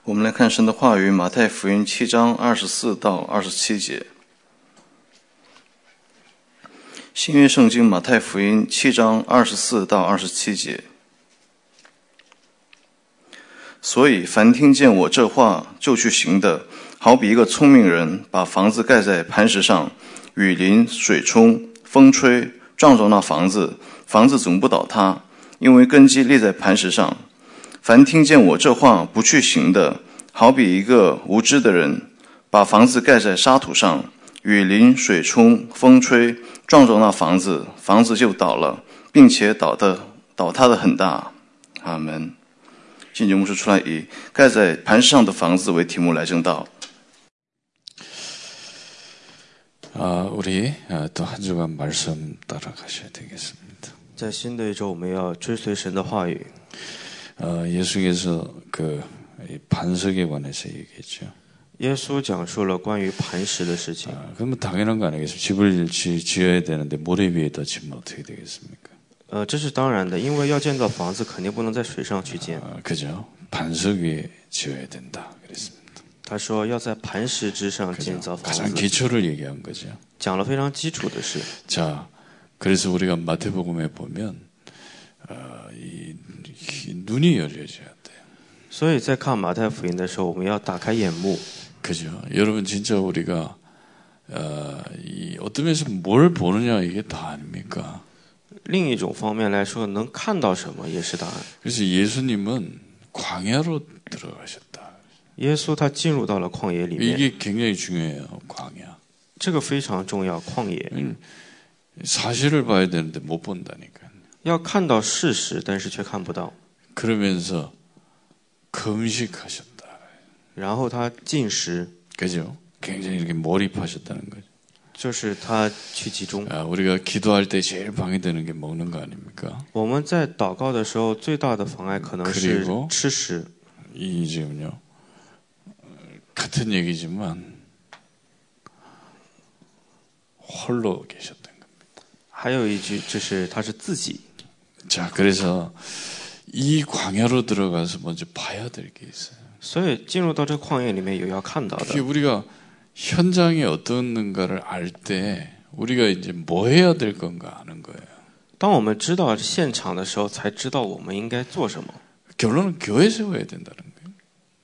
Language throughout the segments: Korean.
我们来看神的话语，马太福音7章24到27节。新约圣经马太福音7章24到27节。所以凡听见我这话就去行的，好比一个聪明人把房子盖在磐石上，雨淋水冲风吹，撞着那房子，房子总不倒塌，因为根基立在磐石上。凡听见我这话不去行的，好比一个无知的人把房子盖在沙土上，雨淋水冲风吹，撞着那房子，房子就倒了，并且倒塌的很大。阿们。今天牧师出来以盖在磐石上的房子为题目来证道。 우리 또 한 주간 말씀 따라가셔야 되겠습니다. 在新的一周我们要追随神的话语。 예수께서 그 반석에 관해서 얘기했죠. 耶稣讲述了关于磐石的事情。 그러면 당연한 거 아니겠습니까? 집을 지어야 되는데 모래 위에다 지면 어떻게 되겠습니까? 这是当然的，因为要建造房子肯定不能在水上去建。 그죠? 반석 위에 지어야 된다 그랬습니다. 他说要在磐石之上建造房子。 가장 기초를 얘기한 거죠. 讲了非常基础的事。 자, 그래서 우리가 마태복음에 보면 이 눈이 열려져야 돼요. 所以在看马太福音的时候，我们要打开眼目。 그죠? 여러분 진짜 우리가 이 어떤 면에서 뭘 보느냐 이게 다 아닙니까? 另一种方面来说，能看到什么也是答案。 그래서 예수님은 광야로 들어가셨다. 耶稣他进入到了旷野里面。 이게 굉장히 중요해요. 광야. 这个非常重要，旷野。 사실을 봐야 되는데 못 본다니까. 要看到事实，但是却看不到。 그러면서 금식하셨다. 然后他禁食。 그죠? 굉장히 이렇게 몰입하셨다는 거죠. 就是他去集中。 우리가 기도할 때 제일 방해되는 게 먹는 거 아닙니까? 我们在祷告的时候，最大的妨碍可能是吃食。 이 지금요. 같은 얘기지만 홀로 계셨던 겁니다. 还有一句就是他是自己。 자, 그래서 이 광야로 들어가서 먼저 봐야 될 게 있어요. 所以进入到这旷野里面有要看到的。 우리가 현장이 어떤가를 알 때 우리가 이제 뭐 해야 될 건가 아는 거예요. 当我们知道现场的时候，才知道我们应该做什么。 결론은 교회 세워야 된다는 거예요.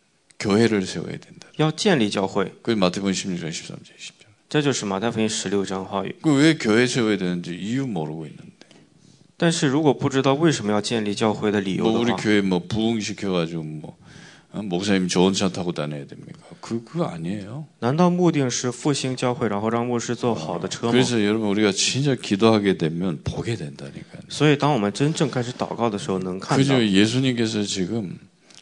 교회를 세워야 된다. 要建立教会。 그 마태복음 16장 13절 20절. 这就是马太福音16章话语。 그 왜 교회 세워야 되는지 이유 모르고 있는데. 但是如果不知道为什么要建立教会的理由的话， 우리 교회 뭐 부흥시켜가지고 뭐 목사님 좋은 차 타고 다녀야 됩니까? 그거 아니에요. 难道目的是复兴教会，然后让牧师坐好的车吗？ 그래서 여러분 우리가 진짜 기도하게 되면 보게 된다니까요. 所以当我们真正开始祷告的时候，能看到。 그죠? 예수님께서 지금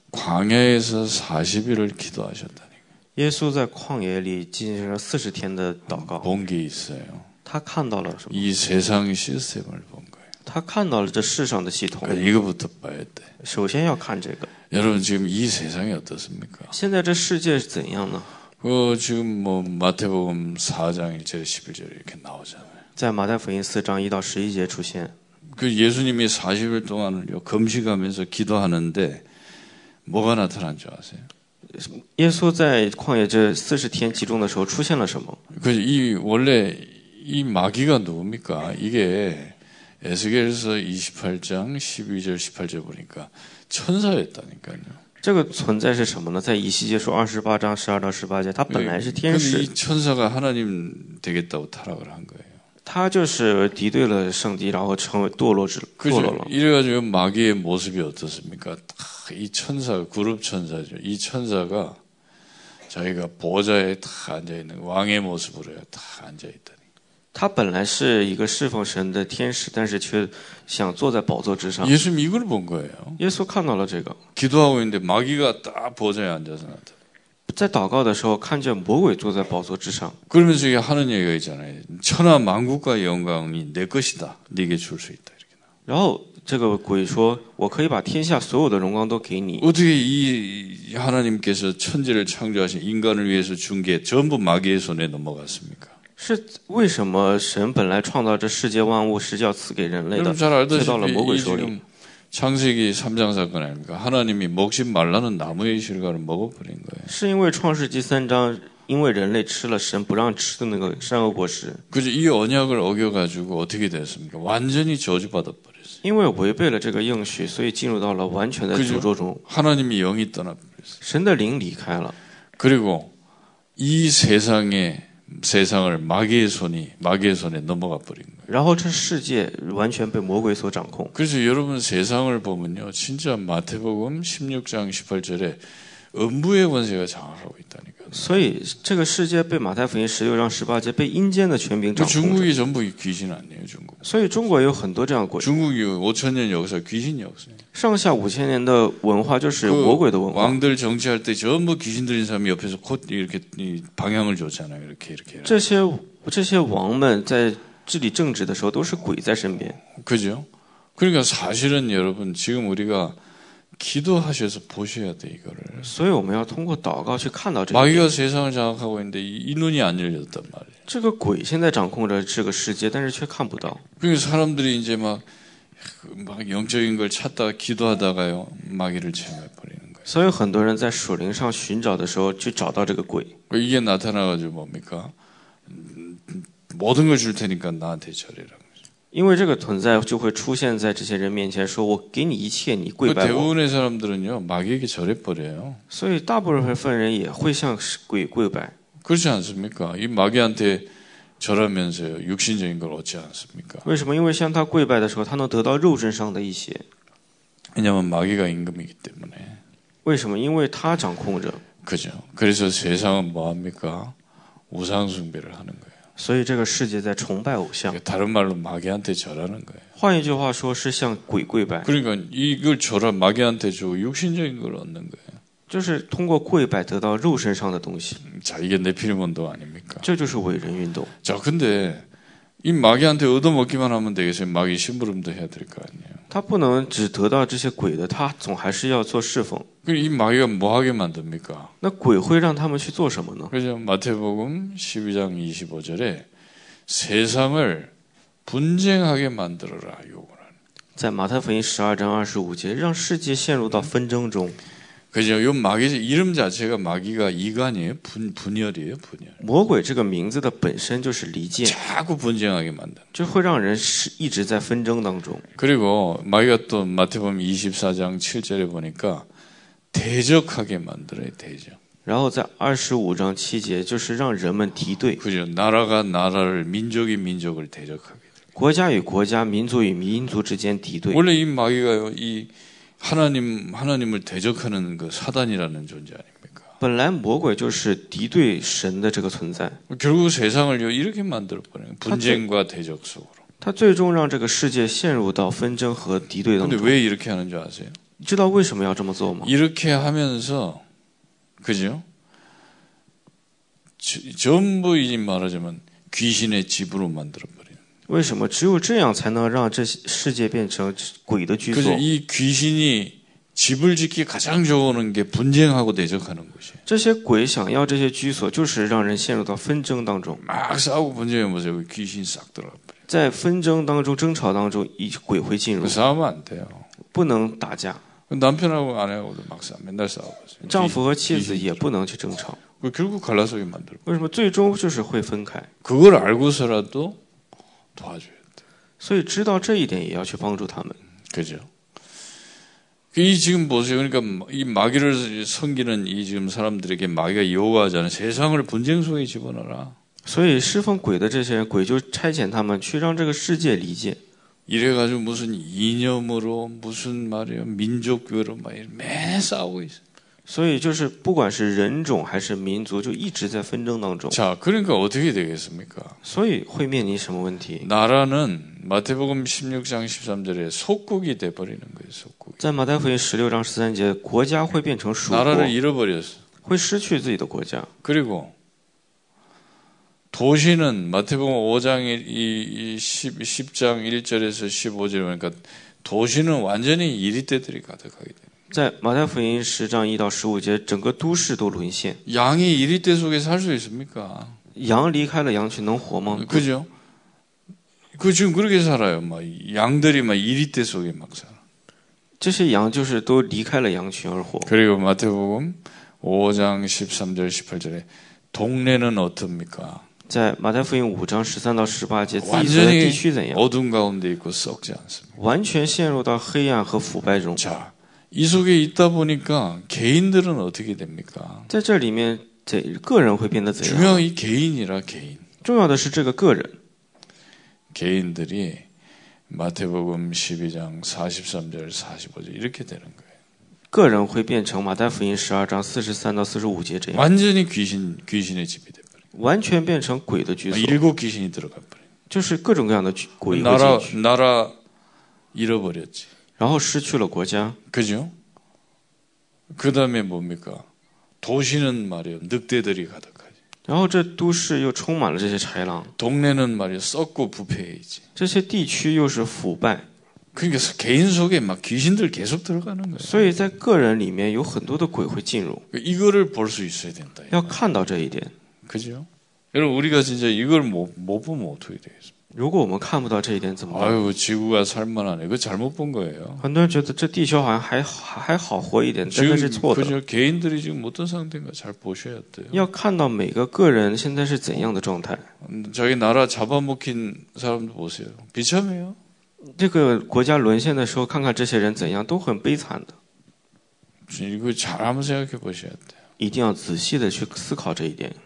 광야에서 40일을 기도하셨다니까. 耶稣在旷野里进行了40天的祷告。 본 게 있어요. 他看到了什么？ 이 세상 시스템을 본 거예요. 他看到了这世上的系统。 그러니까 이거부터 봐야 돼. 首先要看这个。 여러분 지금 이 세상이 어떻습니까? 现在这世界是怎样呢？ 지금 뭐 마태복음 4장 1절 11절 이렇게 나오잖아요. 在马太福音4章1到11节出现。 그 예수님이 40일 동안을요 금식하면서 기도하는데 뭐가 나타난 줄 아세요? 耶稣在旷野这40天集中的时候出现了什么？ 원래 이 마귀가 누굽니까? 이게 에스겔서 28장 12절 18절 보니까 천사였다니까요. 这个存在是什么呢？在以西结书28章12到18节，他本来是天使。 이 천사가 하나님 되겠다고 타락을 한 거예요. 他就是敌对了上帝，然后成为堕落了。 이래가지고 마귀의 모습이 어떻습니까? 이 천사, 그룹 천사죠. 이 천사가 자기가 보좌에 다 앉아 있는 왕의 모습으로 다 앉아 있다니. 他本来是一个侍奉神的天使，但是却想坐在宝座之上。 예수님 이걸 본 거예요. 耶稣看到了这个， 기도하고 있는데 마귀가 딱 보좌에 앉아서 나타나. 在祷告的时候，看见魔鬼坐在宝座之上。 그러면서 이게 하는 얘기가 있잖아요. 천하 만국과 영광이 내 것이다. 네게 줄 수 있다. 이렇게. 然后这个鬼说：“我可以把天下所有的荣光都给你。” 어떻게 이 하나님께서 천지를 창조하신 인간을 위해서 준 게 전부 마귀의 손에 넘어갔습니까? 是为什么神本来创造这世界万物是要赐给人类的， 여러분 잘 却到了魔鬼 알다시피 이 手里？ 지금 창세기 3장 사건 아닙니까? 하나님이 먹지 말라는 나무의 실과를 먹어버린 거예요. 是因为创世纪3章，因为人类吃了神不让吃的那个善恶果实， 그죠? 이 언약을 어겨가지고 어떻게 됐습니까? 완전히 저주받아버렸어요. 因为违背了这个应许，所以进入到了完全的诅咒中。 하나님이 영이 떠나버렸어요. 神的灵离开了， 그리고 이 세상을 마귀의 손에 넘어가 버린 거예요. 然后这世界完全被魔鬼所掌控。 그래서 여러분 세상을 보면요, 진짜 마태복음 16장 18절에 음부의 권세가 장악하고 있다니까요. 所以这个世界被马太福音16章18节被阴间的权柄掌控着。 중국이 전부 귀신 아니에요, 중국. 所以中国有很多这样的鬼。 중국이 5,000년 역사 귀신 역사예요. 上下5000年的文化就是魔鬼的文化。 왕들 정치할 때 전부 귀신 들린 사람이 옆에서 곧 이렇게 방향을 줬잖아요. 이렇게. 这些王们在治理政治的时候都是鬼在身边。 그죠? 그러니까 사실은 여러분 지금 우리가 기도하셔서 보셔야 돼 이거를. 所以我们要通过祷告去看到这个。 마귀가 세상을 장악하고 있는데 이 눈이 안 열렸단 말이에요. 这个鬼现在掌控着这个世界，但是却看不到。 그러니까 사람들이 이제 막 영적인 걸 찾다가 기도하다가요 마귀를 체험해 버리는 거예요. 所以很多人在属灵上寻找的时候，去找到这个鬼。 이게 나타나가지고 뭡니까? 모든 걸 줄 테니까 나한테 절해라. 因为这个存在就会出现在这些人面前，说我给你一切，你跪拜我。 대부분의 사람들은요 마귀에게 절해 버려요. 所以大部分人也会向鬼跪拜。 그렇지 않습니까? 이 마귀한테 절하면서요 육신적인 걸 얻지 않습니까? 为什么？因为向他跪拜的时候，他能得到肉身上的一些。 왜냐하면 마귀가 임금이기 때문에. 为什么？因为他掌控着。 그죠? 그래서 세상은 뭐 합니까? 우상 숭배를 하는 거예요. 所以这个世界在崇拜偶像。 다른 말로 마귀한테 절하는 거예요. 换一句话说，是向鬼跪拜。 그러니까 이걸 마귀한테 주고 육신적인 걸 얻는 거예요. 就是通过跪拜得到肉身上的东西。 자, 이게 네피림 운동 아닙니까? 这就是伟人运动。 자, 근데 이 마귀한테 얻어먹기만 하면 되겠어요. 마귀 심부름도 해야 될 거 아니에요. 他不能只得到这些鬼的，他总还是要做侍奉。 이 마귀가 뭐 하게 만듭니까? 那鬼会让他们去做什么呢？ 그죠? 마태복음 12장 25절에 세상을 분쟁하게 만들어라 요구를. 在马太福音12章25节，让世界陷入到纷争中。 그죠? 요 마귀 이름 자체가 마귀가 이간이에요. 분열이에요, 분열. 魔鬼这个名字的本身就是离间， 자꾸 분쟁하게 만드는. 就会让人一直在纷争当中。 그리고 마귀가 또 마태복음 24장 7절에 보니까 대적하게 만들어요, 대적. 然后在25章7节，就是让人们敌对， 그죠? 나라가 나라를 민족이 민족을 대적하게. 国家与国家、民族与民族之间敌对。 원래 이 마귀가요, 이 하나님을 대적하는 그 사단이라는 존재 아닙니까? 本来魔鬼就是敌对神的这个存在， 결국 세상을요 이렇게 만들어 버려요. 분쟁과 대적 속으로. 他最终让这个世界陷入到纷争和敌对当 근데 中。 왜 이렇게 하는 줄 아세요? 你知道为什么要这么做吗？ 이렇게 하면서 그죠? 전부 이 말하자면 귀신의 집으로 만들어 버려요. 为什么只有这样才能让这世界变成鬼的居所？ 그래서 이 귀신이 집을 짓기 가장 좋아하는 게 분쟁하고 대적하는 것이에요. 这些鬼想要这些居所，就是让人陷入到纷争当中。 막 싸우고 분쟁해 보세요. 귀신 싹 들어가 버려요. 在纷争当中、争吵当中，鬼会进入， 싸우면 안 돼요. 不能打架。 남편하고 아내하고도 막 맨날 싸우고 있어요. 丈夫和妻子也不能去争吵。 결국 갈라서게 만들어. 为什么？最终就是会分开。 그걸 알고서라도 도와줘야 돼. 所以知道这一点，也要去帮助他们。 그죠? 이 지금 보세요. 그러니까 이 마귀를 섬기는 이 지금 사람들에게 마귀가 요구하잖아요. 세상을 분쟁 속에 집어넣어라. 所以侍奉鬼的这些人，鬼就差遣他们去让这个世界离间。 이래가지고 무슨 이념으로 무슨 말이에요. 민족교로 막 매일 싸우고 있어요. 所以就是不管是人种还是民族，就一直在纷争当中。 자, 그러니까 어떻게 되겠습니까? 所以会面临什么问题？ 나라는 마태복음 16장 13절에 속국이 돼버리는 거예요. 속국. 在马太福音16章13节，国家会变成属国， 나라를 잃어버렸어. 会失去自己的国家。 그리고 도시는 마태복음 5장 10장 1절에서 15절 보니까 도시는 완전히 이리떼들이 가득하게 돼요. 在马太福音10章1到15节，整个都市都沦陷。 양이 이리떼 속에 살 수 있습니까? 羊离开了羊群能活吗？ 그죠? 그 지금 그렇게 살아요. 막 양들이 막 이리떼 속에 막 살아. 这些羊就是都离开了羊群而活。 그리고 마태복음 5장 13절 18절에 동네는 어떻습니까? 在马太福音5章13到18节，自己所在地区怎样？ 어둠 가운데 있고 썩지 않습니다. 完全陷入到黑暗和腐败中。 자, 이 속에 있다 보니까 개인들은 어떻게 됩니까? 在这里面，个人会变得怎样？ 중요한 이 개인이라 개인. 重要的是这个个人。 개인들이 마태복음 12장 43절 45절 이렇게 되는 거예요. 个人会变成马太福音12章43到45节这样， 완전히 귀신의 집이 돼버려요. 完全变成鬼的居所， 일곱 귀신이 들어가 버려요. 就是各种各样的鬼会进去， 나라 잃어버렸지. 然后失去了国家。 그죠? 그 다음에 뭡니까? 도시는 말이요 늑대들이 가득하지. 然后这都市又充满了这些豺狼， 동네는 말이요 썩고 부패해있지. 这些地区又是腐败， 그러니까 개인 속에 막 귀신들 계속 들어가는 거예요. 所以在个人里面有很多的鬼会进入， 이거를 볼 수 있어야 된다. 要看到这一点。 그죠? 여러분 우리가 진짜 이걸 못 보면 어떻게 되겠습니까? 如果我们看不到这一点怎么办？ 아유 지구가 살만하네. 그거 잘못 본 거예요. 很多人觉得这地球好像还好活一点，但那是 지금 错的。 그죠? 개인들이 지금 어떤 상태인가 잘 보셔야 돼요. 要看到每个个人现在是怎样的状态。 자기 나라 잡아먹힌 사람도 보세요. 비참해요. 这个国家沦陷的时候，看看这些人怎样，都很悲惨的。 이거 잘 한번 생각해 보셔야 돼요. 一定要仔细的去思考这一点。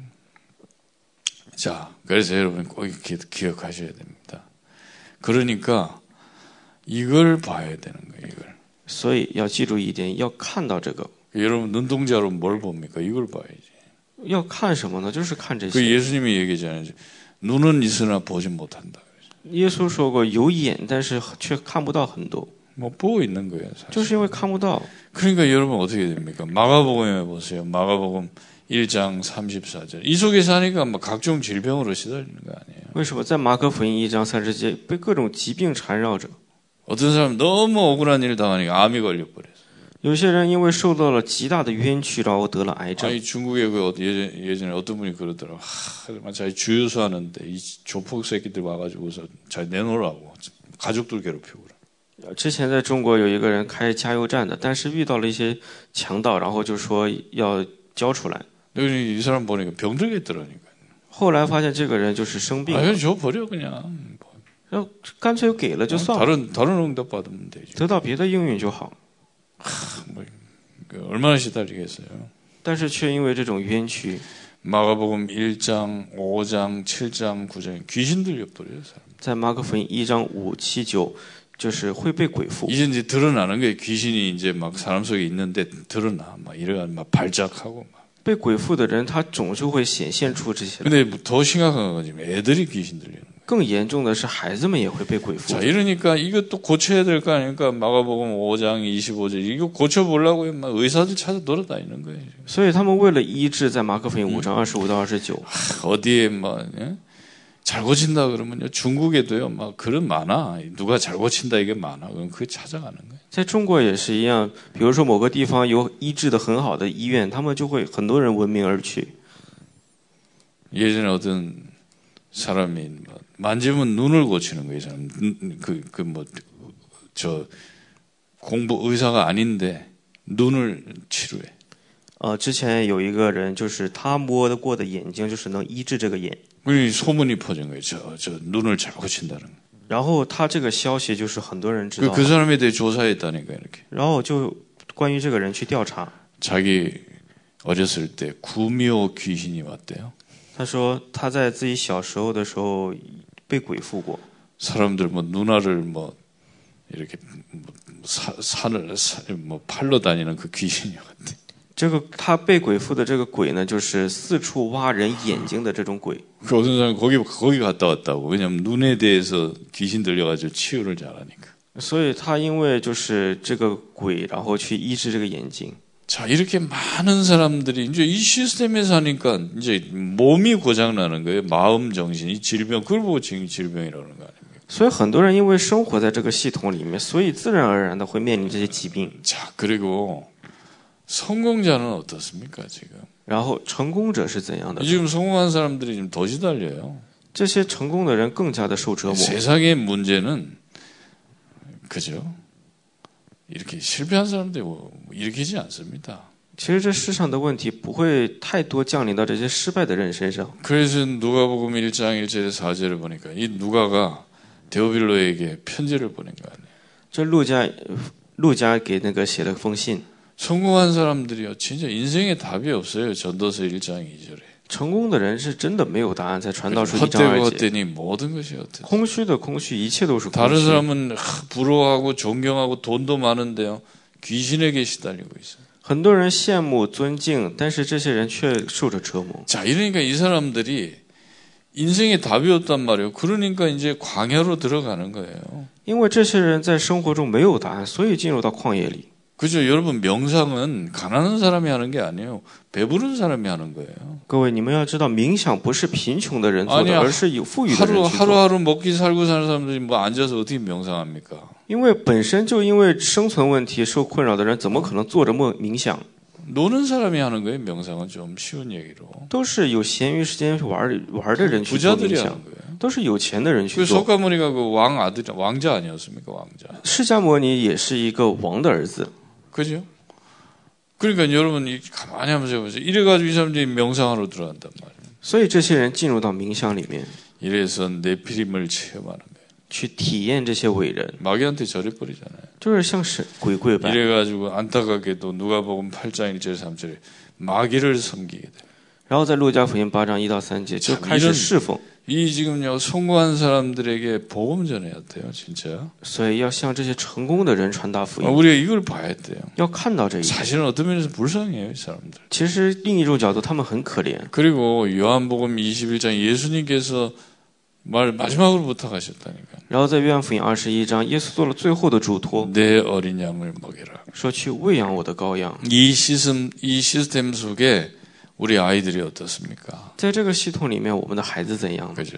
자, 그래서 여러분 꼭 기억하셔야 됩니다. 그러니까 이걸 봐야 되는 거예요. 이걸. 所以要记住一点，要看到这个。 여러분 눈동자로 뭘 봅니까? 이걸 봐야지. 要看什么呢？就是看这 그 些。 예수님이 얘기잖아요. 눈은 있으나 보지 못한다. 耶稣说过，有眼，但是却看不到很多， 뭐 보고 있는 거예요. 사실. 就是因为看不到。 그러니까 여러분 어떻게 됩니까? 마가복음에 보세요. 마가복음 1장 34절. 이 속에 사니까 막 각종 질병으로 시달리는 거 아니에요. 为什么在马可福音1章30节被各种疾病缠绕着？ 어떤 사람 너무 억울한 일 당하니까 암이 걸려버렸어요. 有些人因为受到了极大的冤屈，然后得了癌症。 아니 중국에 그 예전에 어떤 분이 그러더라고. 정말 자기 주유소 하는데 이 조폭 새끼들 와가지고서 잘 내놓으라고 가족들 괴롭히고 그래. 之前在中国有一个人开加油站的，但是遇到了一些强盗，然后就说要交出来。 이 사람 보니까 병들겠더라니까. 后来发现这个人就是生病 아 了， 그냥 줘 버려 그냥. 然后干脆给了就算了， 다른 응답 받으면 되지. 得到别的应允就好。 뭐, 얼마나 시달리겠어요. 但是却因为这种冤屈， 마가복음 1장, 5장, 7장, 9장 귀신 들려버려요. 사람. 在马可福音1章5、7、9，就是会被鬼附。 이제 드러나는 거예요. 귀신이 이제 막 사람 속에 있는데 드러나 막 이래가 막 발작하고 막. 被鬼附的人，他总是会显现出这些。 근데 더 심각한 건 지금 애들이 귀신 들리는 거예요. 更严重的是，孩子们也会被鬼附 자, 。 이러니까 이것도 고쳐야 될 거 아닙니까? 마가복음 5장 25절 이거 고쳐보려고 막 의사들 찾아 돌아다니는 거예요. 所以他们为了医治，在马可福音5章25到29， 어디에 막 잘 고친다 그러면요 중국에도요 막 그런 많아. 누가 잘 고친다 이게 많아. 그럼 그게 찾아가는 거예요. 在中国也是一样。比如说某个地方有医治的很好的医院，他们就会很多人闻名而去。 예전에 어떤 사람이 만지면 눈을 고치는 거예요. 사람 저 공부 의사가 아닌데 눈을 치료해. 之前有一个人，就是他摸得过的眼睛，就是能医治这个眼。 그리고 소문이 퍼진 거예요. 저 눈을 잘 고친다는 거. 然后他这个消息就是很多人知道， 그 사람에 대해 조사했다니까 이렇게. 然后就关于这个人去调查。 자기 어렸을 때 구미호 귀신이 왔대요. 他说他在自己小时候的时候被鬼附过。 사람들 뭐 누나를 뭐 이렇게 산을 뭐 팔러 다니는 그 귀신이 왔대. 这个他被鬼附的这个鬼呢，就是四处挖人眼睛的这种鬼。 그 어떤 사람 거기 갔다 왔다고. 왜냐면 눈에 대해서 귀신 들려가지고 치유를 잘하니까. 所以他因为就是这个鬼，然后去医治这个眼睛。 자, 이렇게 많은 사람들이 이제 이 시스템에 사니까 이제 몸이 고장 나는 거예요. 마음, 정신, 이 질병, 그걸 보고 지금 질병이라는 거 아닙니까? 所以很多人因为生活在这个系统里面，所以自然而然的会面临这些疾病。 자, 그리고 성공자는 어떻습니까, 지금? 然后成功者是怎样的？ 지금 성공한 사람들이 지금 더 시달려요. 这些成功的人更加的受折磨。 세상의 문제는 그죠? 이렇게 실패한 사람들이 일으키지 않습니다. 其实这世上的问题不会太多降临到这些失败的人身上。 그래서 누가복음 1장 1절에 4절을 보니까 이 누가가 데오빌로에게 편지를 보낸 거 아니에요. 这路加给那个写了封信。 성공한 사람들이요, 진짜 인생에 답이 없어요. 전도서 1장 2절에. 成功的人是真的没有答案，在传道书1章 헛되고 2节。 헛되니 모든 것이 헛되다. 空虚的空虚，一切都是空 다른 虚。 사람은 부러워하고 존경하고 돈도 많은데요, 귀신에게 시달리고 있어요. 很多人羡慕尊敬，但是这些人却受着折磨。 자, 이러니까 이 사람들이 인생에 답이 없단 말이에요. 그러니까 이제 광야로 들어가는 거예요. 因为这些人在生活中没有答案，所以进入到旷野里。 그죠? 여러분, 명상은 가난한 사람이 하는 게 아니에요. 배부른 사람이 하는 거예요. 各位，你们要知道，冥想不是贫穷的人做 아니야 的，而是有富裕的人去做。 하루하루 먹기 살고 사는 사람들이 뭐 앉아서 어떻게 명상합니까? 因为本身就因为生存问题受困扰的人，怎么可能坐着冥想？ 노는 사람이 하는 거예요. 명상은 좀 쉬운 얘기로. 都是有闲余时间玩的人去做冥 부자들이 想 하는 ， 거예요. 都是有钱的人去 그 做。 석가모니가 그 왕 아들, 왕자 아니었습니까? 왕자. 释迦牟尼也是一个王的儿子， 그죠? 그러니까 여러분 가만히 한번 해보세요. 이래가지고 이 사람들이 명상하러 들어간단 말이에요. 所以这些人进入到冥想里面， 이래서 네피림을 체험하는 거예요. 去体验这些伟人， 마귀한테 절해버리잖아요. 就是像神鬼跪拜。 이래가지고 안타깝게도 누가복음 8장 1절 3절에 마귀를 섬기게 돼요. 然后在路加福音8章1到3节就开始侍奉， 이 지금요 성공한 사람들에게 복음 전해야 돼요, 진짜. 所以要向这些成功的人传达福音， 우리가 이걸 봐야 돼요. 要看到这一点。 사실은 어떤 면에서 불쌍해요, 이 사람들. 其实另一种角度，他们很可怜。 그리고 요한복음 21장 예수님께서 말 마지막으로 부탁하셨다니까. 然后在约翰福音21章，耶稣做了最后的嘱托， 내 어린 양을 먹여라. 说去喂养我的羔羊。 이 시스템 속에 우리 아이들이 어떻습니까? 在这个系统里面，我们的孩子怎样？ 그죠?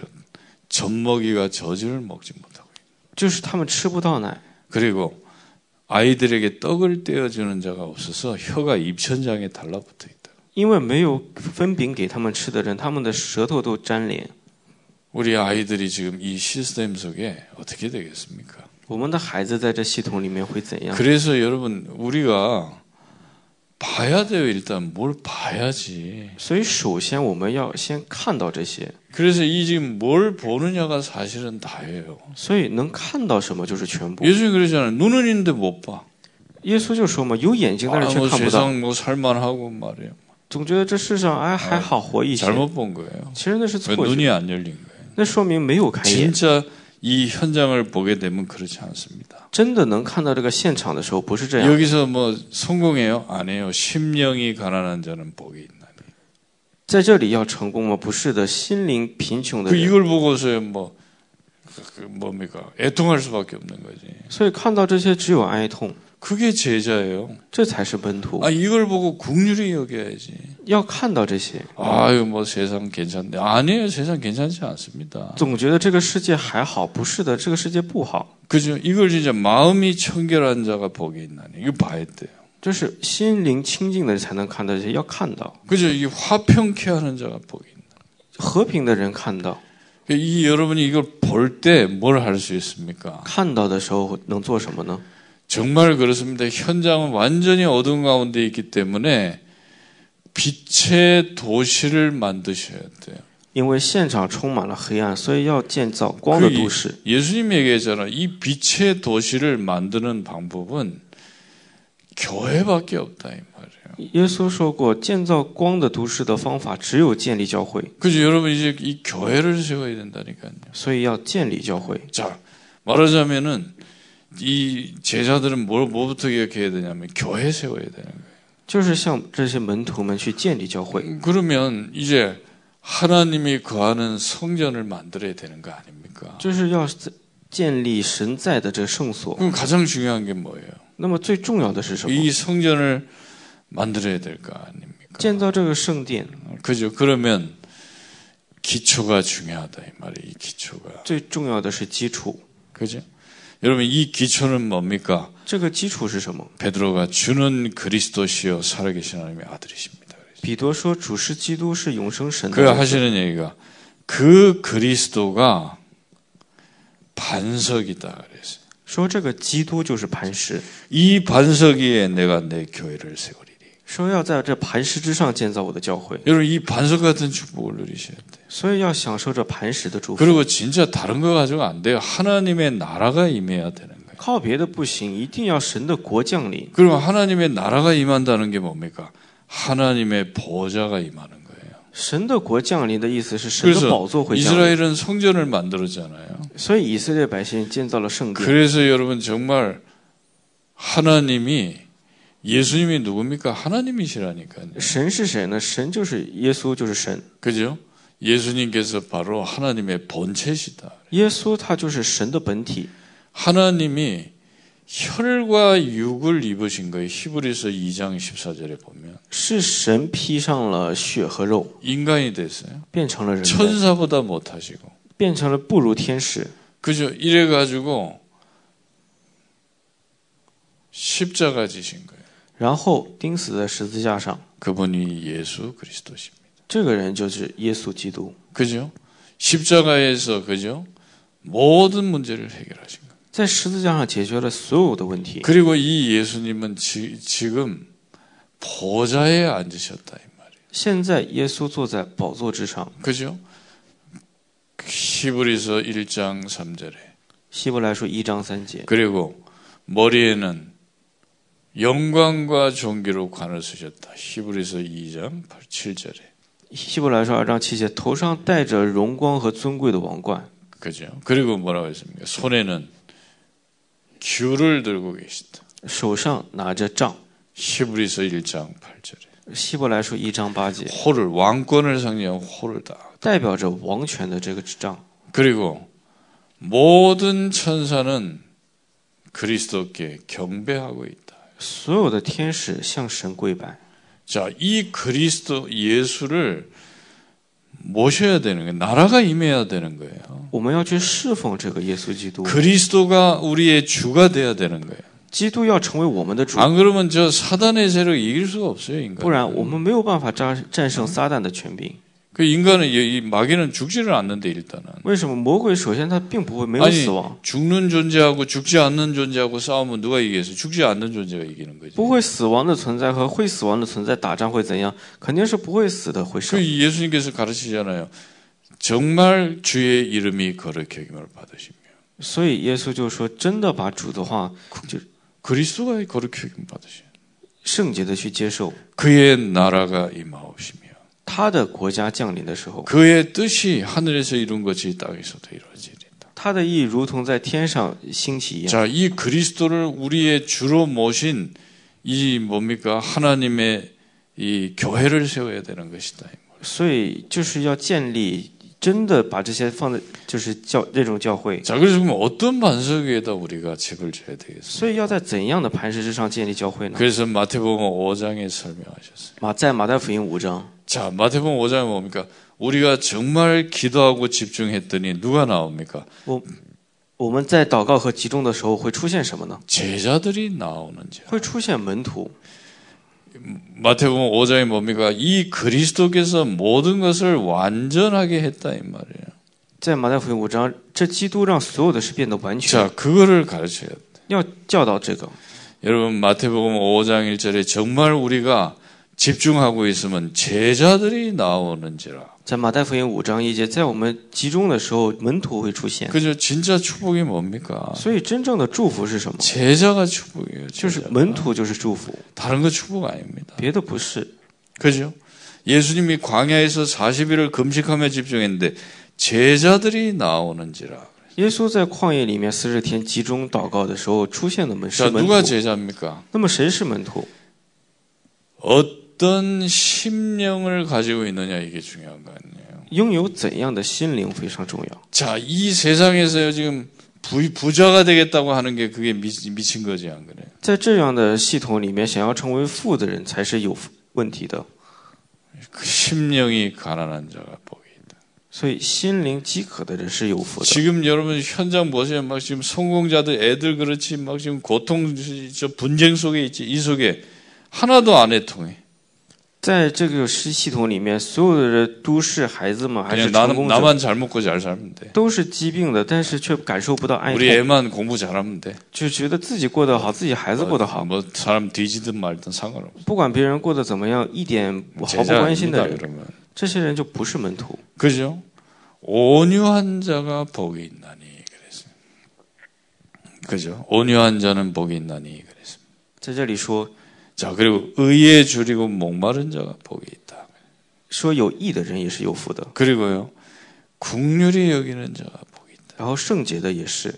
젖먹이가 젖을 먹지 못하고. 就是他们吃不到奶， 그리고 아이들에게 떡을 떼어주는 자가 없어서 혀가 입천장에 달라붙어 있다. 因为没有分饼给他们吃的人，他们的舌头都粘连。 우리 아이들이 지금 이 시스템 속에 어떻게 되겠습니까? 我们的孩子在这系统里面会怎样？ 그래서 여러분 우리가 봐야 돼요. 일단 뭘 봐야지. 所以首先我们要先看到这些， 그래서 이 지금 뭘 보느냐가 사실은 다예요. 所以能看到什么就是全部。 예수님이 그러잖아요. 눈은 있는데 못 봐. 耶稣就说嘛，有眼睛但是却 뭐 看不到， 세상 뭐 살만하고 말이에요. 总觉得这世上还好活一些。 잘못 본 거예요. 其实那是 왜 错觉， 눈이 안 열린 거예요. 那说明没有开眼。 진짜 이 현장을 보게 되면 그렇지 않습니다. 真的能看到这个现场的时候，不是这样。 여기서 뭐 성공해요? 아니에요. 심령이 가난한 자는 복이 있나니. 在这里要成功吗？不是的，心灵贫穷的 그 人。 이걸 보고서 뭡니까? 애통할 수밖에 없는 거지. 所以看到这些只有哀痛， 그게 제자예요. 这才是门徒。 아 이걸 보고 긍휼히 여겨야지. 要看到这些， 아유 뭐 세상 괜찮네. 아니에요. 세상 괜찮지 않습니다. 总觉得这个世界还好，不是的，这个世界不好。 그죠? 이걸 진짜 마음이 청결한 자가 복이 있나니. 이거 봐야 돼요. 这是心灵清净的人才能看到这些，要看到 그죠? 이 화평케 하는 자가 복이 있나. 和平的人看到， 이 여러분이 이걸 볼 때 뭘 할 수 있습니까? 看到的时候能做什么呢？ 정말 그렇습니다. 현장은 완전히 어두운 가운데 있기 때문에 빛의 도시를 만드셔야 돼요. 因为现场充满了黑暗，所以要建造光的都市。 예수님이 얘기했잖아요. 이 빛의 도시를 만드는 방법은 교회밖에 없다 이 말이에요. 耶稣说过，建造光的都市的方法只有建立教会， 그죠? 여러분 이제 이 교회를 세워야 된다니까요. 所以要建立教会。 자, 말하자면은 이 제자들은 뭐부터 기억해야 되냐면 교회 세워야 되는 거예요. 就是向这些门徒们去建立教会， 그러면 이제 하나님이 거하는 성전을 만들어야 되는 거 아닙니까? 就是要建立神在的这圣所。 그럼 가장 중요한 게 뭐예요? 那么最重要的是什么？ 이 성전을 만들어야 될 거 아닙니까? 建造这个圣殿， 그죠? 그러면 기초가 중요하다 이 말이에요. 이 기초가. 最重要的是基础。 그죠? 여러분 이 기초는 뭡니까? 这个基础是什么？ 베드로가 주는 그리스도시요 살아계신 하나님의 아들이십니다. 彼得说：“主是基督，是永生神的 그 儿子。 하시는 얘기가 그 그리스도가 반석이다 그랬어요. 说这个基督就是磐石， 이 반석 위에 내가 내 교회를 세우리리. 说要在这磐石之上建造我的教会， 여러분 이 반석 같은 축복을 누리셔야 돼요. 所以要享受这磐石的祝福。 그리고 진짜 다른 거 가지고 안 돼요. 하나님의 나라가 임해야 되는 거예요. 靠别的不行，一定要神的国降临。 그럼 하나님의 나라가 임한다는 게 뭡니까? 하나님의 보좌가 임하는 거예요. 神的国降临的意思是神的宝 그래서 座会降临， 이스라엘은 성전을 만들었잖아요. 所以以色列百姓建造了圣殿。 그래서 여러분 정말 하나님이 예수님이 누굽니까? 하나님이시라니까요. 神是谁呢？神就是耶稣，就是神。 그죠? 예수님께서 바로 하나님의 본체시다. 耶稣他就是神的本体， 하나님이 혈과 육을 입으신 거예요. 히브리서 2장 14절에 보면 是神披上了血和肉， 인간이 됐어요. 变成了人类， 천사보다 못하시고 变成了不如天使。 그죠? 이래가지고 십자가 지신 거예요. 然后钉死在十字架上， 그분이 예수 그리스도십니다. 这个人就是耶稣基督。 그죠? 십자가에서 그죠? 모든 문제를 해결하신 거예요. 在十字架上解决了所有的问题。 그리고 이 예수님은 지금 보좌에 앉으셨다 이 말이에요. 现在耶稣坐在宝座之上。 그죠? 히브리서 1장 3절에 希伯来书1章3节， 그리고 머리에는 영광과 존귀로 관을 쓰셨다. 히브리서 2장 7절에 希伯来书2章7节，头上戴着荣光和尊贵的王冠。 그죠? 그리고 뭐라고 했습니까? 손에는 귤을 들고 계시다. 手上拿着杖。 히브리서 1장 8절에 希伯来书1章8节， 호를 왕권을 상징하고 호를 다. 代表着王权的这个杖。 그리고 모든 천사는 그리스도께 경배하고 있다. 所有的天使向神跪拜。 자, 이 그리스도 예수를 모셔야 되는 거예요. 나라가 임해야 되는 거예요. 我们要去侍奉这个耶稣基督， 그리스도가 우리의 주가 돼야 되는 거예요. 基督要成为我们的主， 안 그러면 저 사단의 세력을 이길 수가 없어요, 不然 인간. 我们没有办法战胜撒旦的权柄。 그 인간은 이 마귀는 죽지를 않는데 일단은. 为什么魔鬼首先他并不会没有 아니 死亡， 죽는 존재하고 죽지 않는 존재하고 싸우면 누가 이기겠어요? 죽지 않는 존재가 이기는 거죠. 不会死亡的存在和会死亡的存在打仗会怎样？肯定是不会死的会 그 胜。 예수님께서 가르치잖아요. 정말 주의 이름이 거룩히 여김을 받으시며 所以耶稣就说，真的把主的话就 그리스도가 거룩히 여김을 받으시며 圣洁的去接受， 그의 나라가 임하옵시며 他的国家降临的时候， 그의 뜻이 하늘에서 이룬 것이 땅에서도 이루어지리다. 他的意如同在天上兴起一样。 자, 이 그리스도를 우리의 주로 모신 이 뭡니까? 하나님의 이 교회를 세워야 되는 것이다. 所以就是要建立，真的把这些放在就是这种教会。 자, 그래서 그럼 어떤 반석 위에다 우리가 집을 져야 되겠어요? 所以要在怎样的磐石之上建立教会呢？ 그래서 마태복음 5장에 설명하셨어요. 在马太福音5章， 자, 마태복음 5장에 뭡니까? 우리가 정말 기도하고 집중했더니 누가 나옵니까? 我们在祷告和集中的时候会出现什么呢？ 제자들이 나오는지. 会出现门徒。 마태복음 5장에 뭡니까? 이 그리스도께서 모든 것을 완전하게 했다 이 말이에요. 在马太福音5章，这基督让所有的事变得完全。 자, 그거를 가르쳐야 돼. 要教导这个。 여러분 마태복음 5장 1절에 정말 우리가 집중하고 있으면 제자들이 나오는지라. 在马太福音5章1节，在我们集中的时候，门徒会出现。 그죠? 진짜 축복이 뭡니까? 所以真正的祝福是什么？ 제자가 축복이에요. 就是 제자가. 门徒就是祝福， 다른 거 축복 아닙니다. 别的不是。 그죠? 예수님이 광야에서 40일을 금식하며 집중했는데 제자들이 나오는지라. 耶稣在旷野里面40天集中祷告的时候，出现的是 자, 门 누가 徒。 제자입니까? 那么谁是门徒？ 어떤 심령을 가지고 있느냐 이게 중요한 거 아니에요. 拥有怎样的心灵非常重要。 자, 이 세상에서요 지금 부자가 되겠다고 하는 게 그게 미친 거지 안 그래요? 在这样的系统里面，想要成为富的人才是有问题的。 그 심령이 가난한 자가 복이 있다. 所以心灵饥渴的人是有福的。 지금 여러분 현장 보세요. 막 지금 성공자들 애들 그렇지 막 지금 고통 저 분쟁 속에 있지 이 속에 하나도 안 해통해. 在这个系统里面，所有的都市孩子们还是 그냥 成功者， 나만 잘 먹고 잘 살면 돼. 都是疾病的，但是却感受不到哀 우리 痛， 애만 공부 잘하면 돼. 就觉得自己过得好，自己孩子过得好， 뭐 사람 뒤지든 말든 상관없어. 不管别人过得怎么样，一点毫不关心 제자 的 아닙니다, 人， 그러면. 这些人就不是门徒。 그죠? 온유한 자가 복이 있나니 그랬어요. 그죠? 온유한 자는 복이 있나니 그랬습니다. 在这里说， 자, 그리고 의에 줄이고 목마른 자가 복이 있다. 说有义的人也是有福的， 그리고요, 국률이 여기는 자가 복이 있다. 然后圣洁的也是，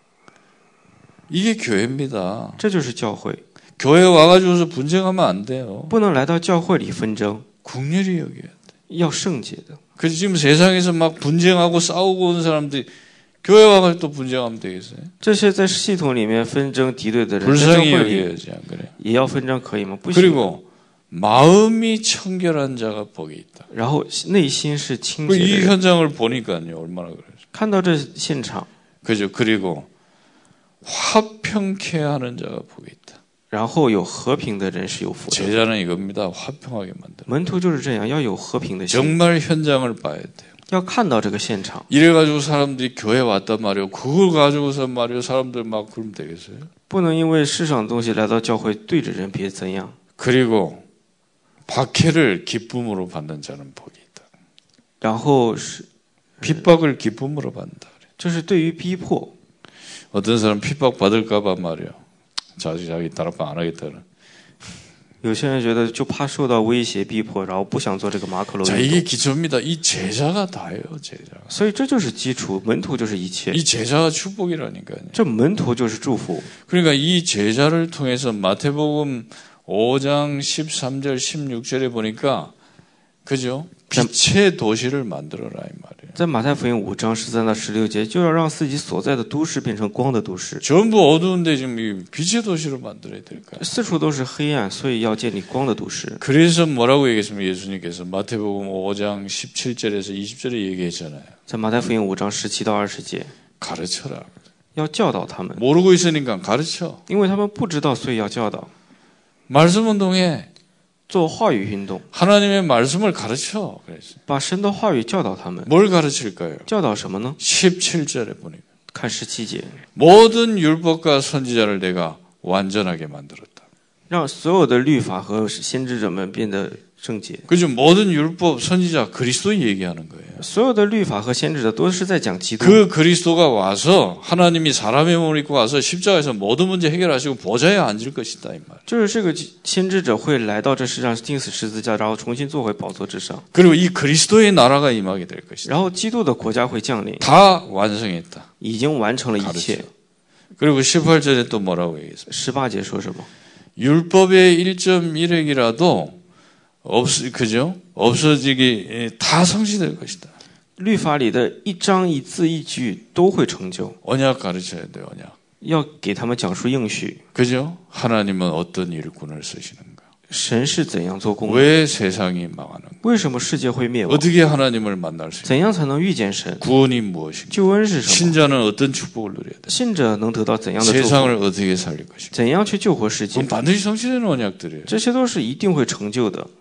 이게 교회입니다. 这就是教会。 교회 와가지고서 분쟁하면 안 돼요. 不能来到教会里纷争， 국률이 여기야 돼. 要圣洁的。 그래서 지금 세상에서 막 분쟁하고 싸우고 오는 사람들이 교회 와가지고 또 분쟁하면 되겠어요? 这些在系统里面纷争敌对的人，在教 불쌍히 会里 여겨야지, 안 그래? 也要纷争，可以吗？不行。 그리고 마음이 청결한 자가 복이 있다. 然后内心是清 그 洁的 이 人， 현장을 보니까요, 얼마나 그래요. 看到这现场， 그죠? 그리고 화평케 하는 자가 복이 있다. 然后有和平的人是有福的。 제자는 이겁니다. 화평하게 만드는. 门徒就是这样，要有和平的心， 정말 현장을 봐야 돼요. 要看到这个现场。 이래가지고 사람들이 교회 왔단 말이에요. 그걸 가지고서 말이에요. 사람들 막 그러면 되겠어요? 不能因为世上的东西来到教会对着人别怎样。 그리고 박해를 기쁨으로 받는 자는 복이 있다. 然后是 핍박을 기쁨으로 받는다. 그래. 就是对于逼迫， 어떤 사람 핍박 받을까봐 말이에요. 자기 다락방 안 하겠다. 有些人觉得就怕受到威胁逼迫，然后不想做这个马可罗 자, 运 이게 动。 기초입니다. 이 제자가 다예요. 제자가. 所以这就是基础，门徒就是一切， 이 제자가 축복이라니까요. 这门徒就是祝福。 그러니까 이 제자를 통해서 마태복음 5장 13절 16절에 보니까 그죠? 빛의 도시를 만들어라 이 말이에요. 在马太福音5章13到16节，就要让自己所在的都市变成光的都市。 전부 어두운데 지금 이 빛의 도시로 만들어야 될까요? 四处都是黑暗，所以要建立光的都市。 그래서 뭐라고 얘기했습니까? 예수님께서 마태복음 5장 17절에서 20절에 얘기했잖아요. 在马太福音5章17到20节， 가르쳐라. 要教导他们， 모르고 있으니까 가르쳐. 因为他们不知道，所以要教导。 말씀 운동에 做话语运动， 하나님의 말씀을 가르쳐. 그랬어요. 把神的话语教导他们。 뭘 가르칠까요? 教导什么呢？ 17절에 보니까 看17节， 모든 율법과 선지자를 내가 완전하게 만들었다. 让所有的律法和先知者们变得圣洁。 그죠? 모든 율법 선지자 그리스도 얘기하는 거예요. 所有的律法和先知者都是在讲基督。 그 그리스도가 와서 하나님이 사람의 몸을 입고 와서 십자가에서 모든 문제 해결하시고 보좌에 앉을 것이다 이 말. 就是这个先知者会来到这世上钉死十字架，然后重新坐回宝座之上， 그리고 이 그리스도의 나라가 임하게 될 것이다. 然后基督的国家会降临， 다 완성했다. 已经完成了一切。 그리고 18절에 또 뭐라고 얘기했어요? 18节说什么？ 율법의 1.1핵이라도 그죠? 없어지기 다 성취될 것이다. 律法里的一章一字一句都会成就， 언약 가르쳐야 돼요. 언약. 要给他们讲述应许， 그죠? 하나님은 어떤 일꾼을 쓰시는가? 神是怎样做工的， 왜 세상이 망하는가? 为什么世界会灭亡， 어떻게 하나님을 만날 수 있는가? 怎样才能遇见神， 구원이 무엇인가? 救恩是什么， 신자는 어떤 축복을 누려야 돼? 信者能得到怎样的祝 세상을 福， 어떻게 살릴 것인가? 怎样去救活世界， 그건 반드시 성취되는 언약들이에요. 这些都是一定会成就的。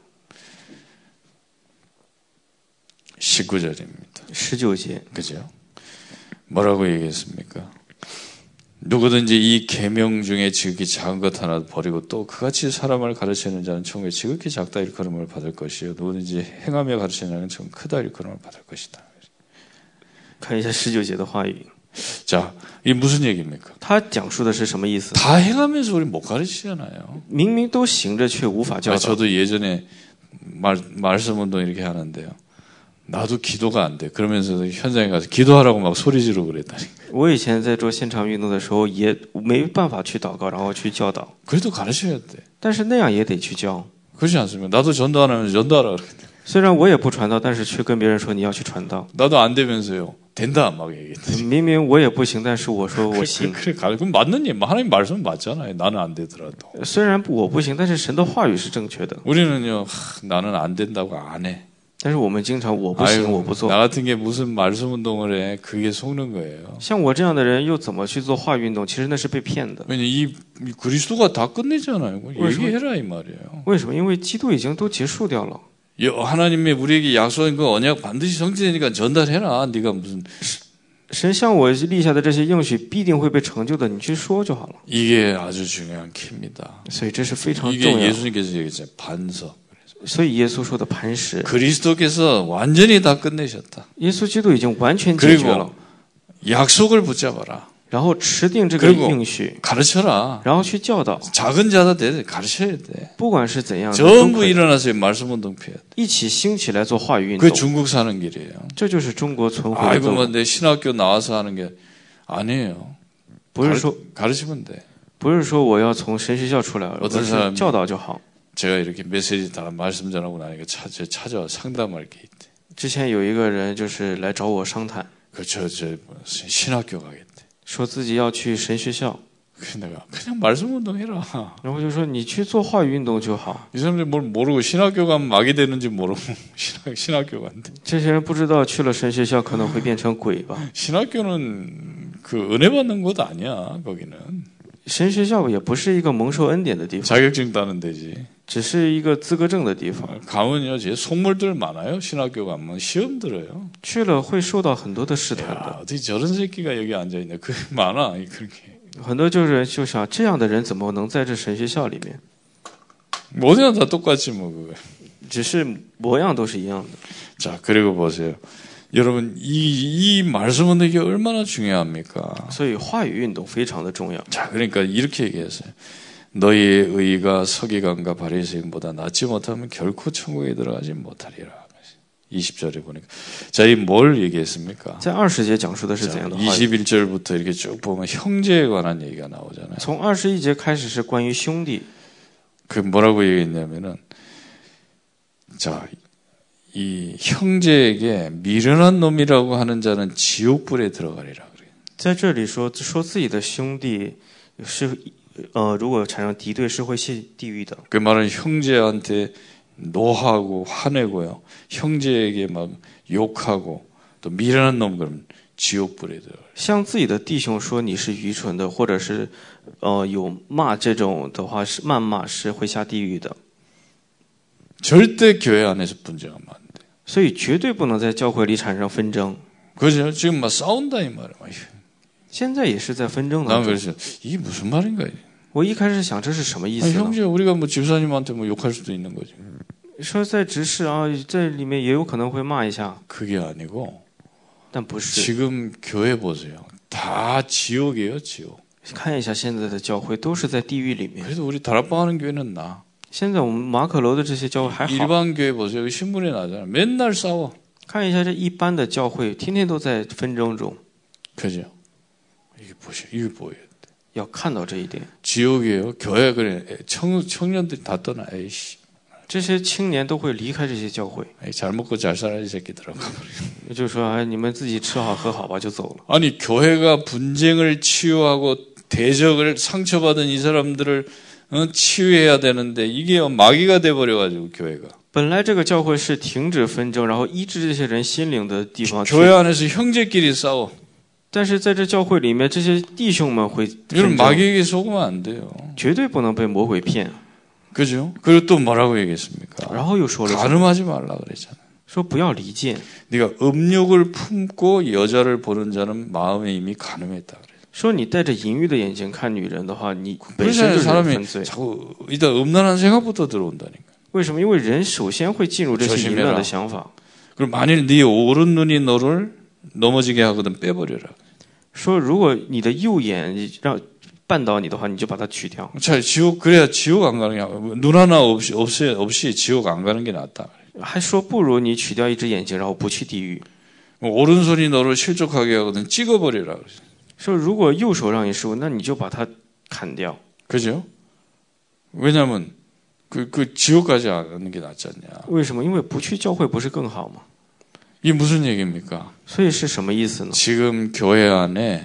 19절입니다. 19节， 그죠? 뭐라고 얘기했습니까? 누구든지 이 계명 중에 지극히 작은 것 하나 버리고 또 그같이 사람을 가르치는 자는 천국에 지극히 작다 일컬음을 받을 것이요 누구든지 행하며 가르치는 자는 천국 크다 일컬음을 받을 것이다. 看一下19节的话语， 자, 이게 무슨 얘기입니까? 他讲述的是什么意思？ 다 행하면서 우리 못 가르치잖아요. 明明都行着，却无法教导。 저도 예전에 말씀 운동 이렇게 하는데요. 나도 기도가 안 돼. 그러면서 현장에 가서 기도하라고 막 소리 지르고 그랬다니. 我以前在做现场运动的时候，也没办法去祷告，然后去教导， 그래도 가르쳐야 돼. 但是那样也得去教。 그렇지 않습니까? 나도 전도 안 하면서 전도하라 그랬는데. 虽然我也不传道，但是却跟别人说你要去传道。 나도 안 되면서요. 된다 막 얘기했더니. 明明我也不行，但是我说我行。 그래, 그럼 맞는 일. 하나님 말씀은 맞잖아요. 나는 안 되더라도. 虽然我不行，但是神的话语是正确的。 우리는요. 나는 안 된다고 안 해. 但是我们经常我不行，我不做。 나 같은 게 무슨 말씀 운동을 해? 그게 속는 거예요. 像我这样的人又怎么去做话语运动？其实那是被骗的。 왜냐 이 그리스도가 다 끝내잖아요. 얘기해라 이 말이에요. 为什么？因为基督已经都结束掉了。 하나님의 우리에게 약속한 그 언약 반드시 성취되니까 전달해라. 네가 무슨 神向我立下的这些应许必定会被成就的，你去说就好了。 이게 아주 중요한 키입니다. 所以这是非常 이게 重要。 예수님께서 얘기했잖아요. 반석. 所以耶稣说的磐石， 그리스도께서 완전히 다 끝내셨다. 耶稣基督已经完全解决了， 그리고 약속을 붙잡아라. 然后持定这个应许， 가르쳐라. 然后去教导， 작은 자다 돼 가르쳐야 돼. 不管是怎样的， 전부 일어나서 말씀 운동 피해야 돼. 一起兴起来做话语运 그 动。 중국 사는 길이에요. 这就是中国存活的 아이고 道 뭐 路。 내 신학교 나와서 하는 게 아니에요. 不是说 가르치면 돼. 不是说我要从神学校出来，而 어떤 是 사람이 教导就好。 제가 이렇게 메시지 다 말씀 전하고 나니까 찾아와 상담할 게 있대. 之前有一个人就是来找我商谈， 저 신학교 가겠대. 说自己要去神学校， 그래서 내가 그냥 말씀 운동해라. 然后就说你去做话语运动就好。 이 사람들이 뭘 모르고 신학교 가면 막이 되는지 모르고 신학교 간대. 这些人不知道去了神学校可能会变成鬼吧？ 신학교는 그 은혜 받는 곳 아니야. 거기는 神学校也不是一个蒙受恩典的地方， 자격증 따는 데지. 只是一个资格证的地方。 가면요, 제 속물들 많아요. 신학교 가면 시험 들어요. 去了会受到很多的试探 야, 的， 어떻게 저런 새끼가 여기 앉아 있냐? 그 많아. 그렇게 很多就是就想这样的人怎么能在这神学校里面？ 모두가 다 똑같지 뭐 그거. 只是模样都是一样的。 자, 그리고 보세요. 여러분 이 말씀은 이게 얼마나 중요합니까? 所以话语运动非常的重要。 자, 그러니까 이렇게 얘기했어요. 너희의 의가 서기관과 바리새인보다 낫지 못하면 결코 천국에 들어가지 못하리라. 20절에 보니까. 자, 이 뭘 얘기했습니까? 在20节讲述的是怎 자, 样的话语？ 21절부터 이렇게 쭉 보면 형제에 관한 얘기가 나오잖아요. 从21节开始是关于兄弟， 그 뭐라고 얘기했냐면은 자, 이 형제에게 미련한 놈이라고 하는 자는 지옥불에 들어가리라 그래요. 在这里说自己的兄弟是如果产生敌对是会下地狱的。 그 말은 형제한테 노하고 화내고요. 형제에게 막 욕하고 또 미련한 놈 그러면 지옥불에 들어가요. 向自己的弟兄说你是愚蠢的，或者是有骂这种的话是谩骂，是会下地狱的。 절대 교회 안에서 분쟁하면 안 돼. 所以绝对不能在教会里产生纷争。 그죠? 지금 막 싸운다 이 말이야. 现在也是在纷争 난 当中。 그래서 이게 무슨 말인가? 我一开始想这是什么意思 아니, 呢？ 형제 우리가 뭐 집사님한테 뭐 욕할 수도 있는 거지. 说在执事啊，在里面也有可能会骂一下， 그게 아니고 但不是。 지금 교회 보세요. 다 지옥이에요, 지옥. 看一下现在的教会都是在地狱里面。 그래도 우리 다락방 하는 교회는 나. 现在我们马可楼的这些教会还好， 일반 교회 보세요. 여기 신문에 나잖아. 맨날 싸워. 看一下这一般的教会，天天都在纷争中。 그죠? 이게 보세요. 이게 뭐예요? 要看到这一点， 지옥이에요. 교회 그래. 청년들이 다 떠나. 에이씨. 这些青年都会离开这些教会， 에이, 잘 먹고 잘 살아 이 새끼들아. 也就是说，哎，你们自己吃好喝好吧，就走了。 아니 교회가 분쟁을 치유하고 대적을 상처받은 이 사람들을 치유해야 되는데 이게 마귀가 돼버려가지고 교회가. 本来这个教会是停止纷争，然后医治这些人心灵的地方去， 교회 안에서 형제끼리 싸워. 但是在这教会里面，这些弟兄们会 이건 纷争， 마귀에게 속으면 안 돼요. 绝对不能被魔鬼骗。 그죠? 그리고 또 뭐라고 얘기했습니까? 然后又说了什么， 가늠하지 말라 그랬잖아. 说不要离间， 네가 음욕을 품고 여자를 보는 자는 마음에 이미 가늠했다 그래. 说你带着淫欲的眼睛看女人的话，你本 그래서 身就是犯 사람이 罪。 자꾸 일단 음란한 생각부터 들어온다니까. 为什么？因为人首先会进入这些淫乱的想法。 그럼 만일 네 오른 눈이 너를 넘어지게 하거든 빼버려라. 说如果你的右眼让绊倒你的话，你就把它取掉。 자, 지옥 그래야 지옥 안 가는 게 눈 하나 없이 지옥 안 가는 게 낫다. 还说不如你取掉一只眼睛，然后不去地狱。 오른손이 너를 실족하게 하거든 찍어버리라. 说如果右手让你失误，那你就把它砍掉。 그죠? 왜냐면 그 지옥까지 안 가는 게 낫지 않냐. 为什么？因为不去教会不是更好吗？ 이게 무슨 얘기입니까? 所以是什么意思呢？ 지금 교회 안에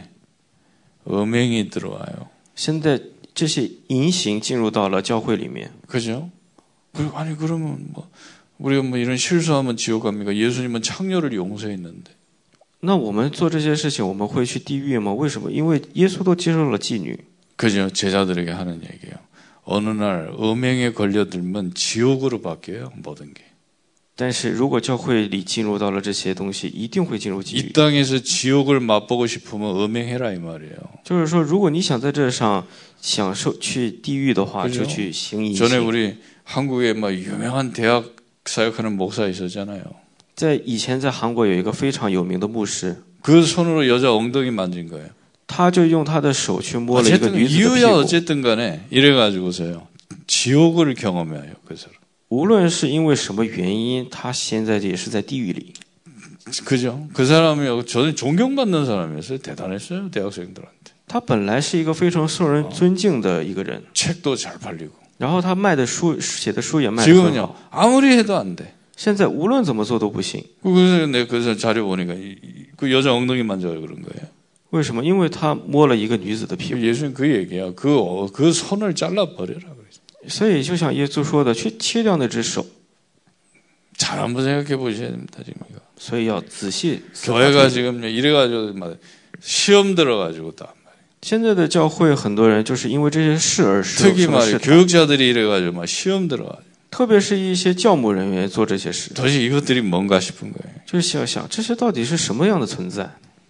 음행이 들어와요. 现在这些淫行进入到了教会里面， 그죠? 아니 그러면 뭐 우리가 뭐 이런 실수하면 지옥 갑니까? 예수님은 창녀를 용서했는데. 那我们做这些事情，我们会去地狱吗？为什么？因为耶稣都接受了妓女。 그죠? 제자들에게 하는 얘기예요. 어느 날 음행에 걸려들면 지옥으로 바뀌어요. 모든 게. 但是如果教会里进入到了这些东西，一定会进入地狱。 이 땅에서 지옥을 맛보고 싶으면 음행해라 이 말이에요. 就是说，如果你想在这上享受去地狱的话， 그죠? 就去行淫 전에 行。 우리 한국에 막 유명한 대학 사역하는 목사 있었잖아요. 在以前在韩国有一个非常有名的牧师， 그 손으로 여자 엉덩이 만진 거예요. 他就用他的手去摸了一个 어쨌든 女子的屁 이유야 股。 어쨌든 간에 이래가지고서요. 지옥을 경험해요. 그 사람. 无论是因为什么原因，他现在也是在地狱里。 그죠? 그 사람이 저는 존경받는 사람이었어요. 대단했어요. 대학생들한테. 他本来是一个非常受人尊敬的一个人， 책도 잘 팔리고. 然后他卖的书、写的书也卖得很 지금은요. 好。 아무리 해도 안 돼. 现在无论怎么做都不行， 그래서 내가 그 자료 보니까 그 여자 엉덩이 만져요 그런 거예요. 为什么？因为他摸了一个女子的屁股。 예수님 그 얘기야. 그 손을 잘라 버려라 그랬어요. 所以就像耶稣说的，去切掉那只手。 잘 한번 생각해 보셔야 됩니다 지금 이거. 所以要仔细思考。 교회가 지금 이래가지고 막 시험 들어가지고 다. 现在的教会很多人就是因为这些事而受 특히 受了 말이에요. 试探， 교육자들이 이래가지고 막 시험 들어가. 特别是一些教牧人员做这些事， 도대체 이것들이 뭔가 싶은 거예요. 就是想这些到底是什么样的存在？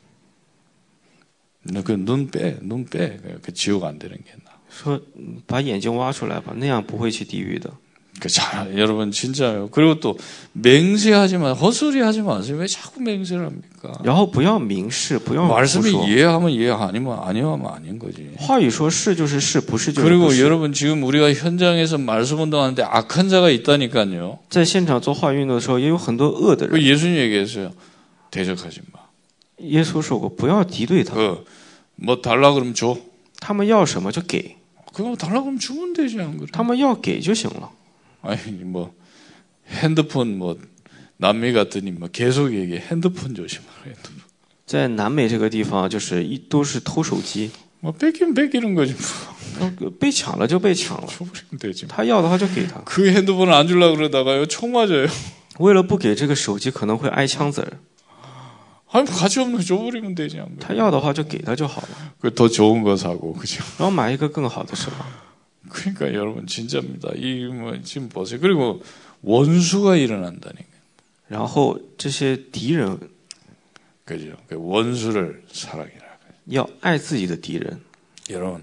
그눈 빼. 그 지옥 안 되는 게 나. 说把眼睛挖出来吧，那样不会去地狱的。 여러분 진짜요. 그리고 또 맹세하지 마. 헛소리 하지 마세요. 왜 자꾸 맹세를 합니까? 然后不要明示，不要胡 말씀이 说。 이해하면 이해, 아니면 아니하면 아닌 거지. 话语说是就是是，不是就是不 그리고 是。 여러분 지금 우리가 현장에서 말씀 운동하는데 악한 자가 있다니까요. 在现场做话语运动的时候，也有很多恶的 그 人。 예수님 얘기했어요. 대적하지 마. 耶稣说过，不要敌对他， 뭐 달라 그러면 줘. 他们要什么就给， 그거 달라 그러면 주면 되지 안 그래? 他们要给就行了。 아니 뭐 핸드폰 뭐 남미 같더니 뭐 계속 얘기해. 핸드폰 조심하라. 핸드폰. 在南美这个地方，就是都是偷手机， 뭐 뺏기는 거지 뭐. 被抢了就被抢了， 줘버리면 되지. 他要的话就给他。 그 핸드폰을 안 주려고 그러다가요 총 맞아요. 为了不给这个手机，可能会挨枪子儿。 아니 가치 없는 거 줘버리면 되지 안 그래? 他要的话就给他就好了， 그 더 좋은 거 사고 그죠? 然后买一个更好的是吧？ 그러니까 여러분 진짜입니다. 이 뭐 지금 보세요. 그리고 원수가 일어난다니까. 然后这些敌人 그죠? 그 원수를 사랑이라. 要爱自己的敌人。 여러분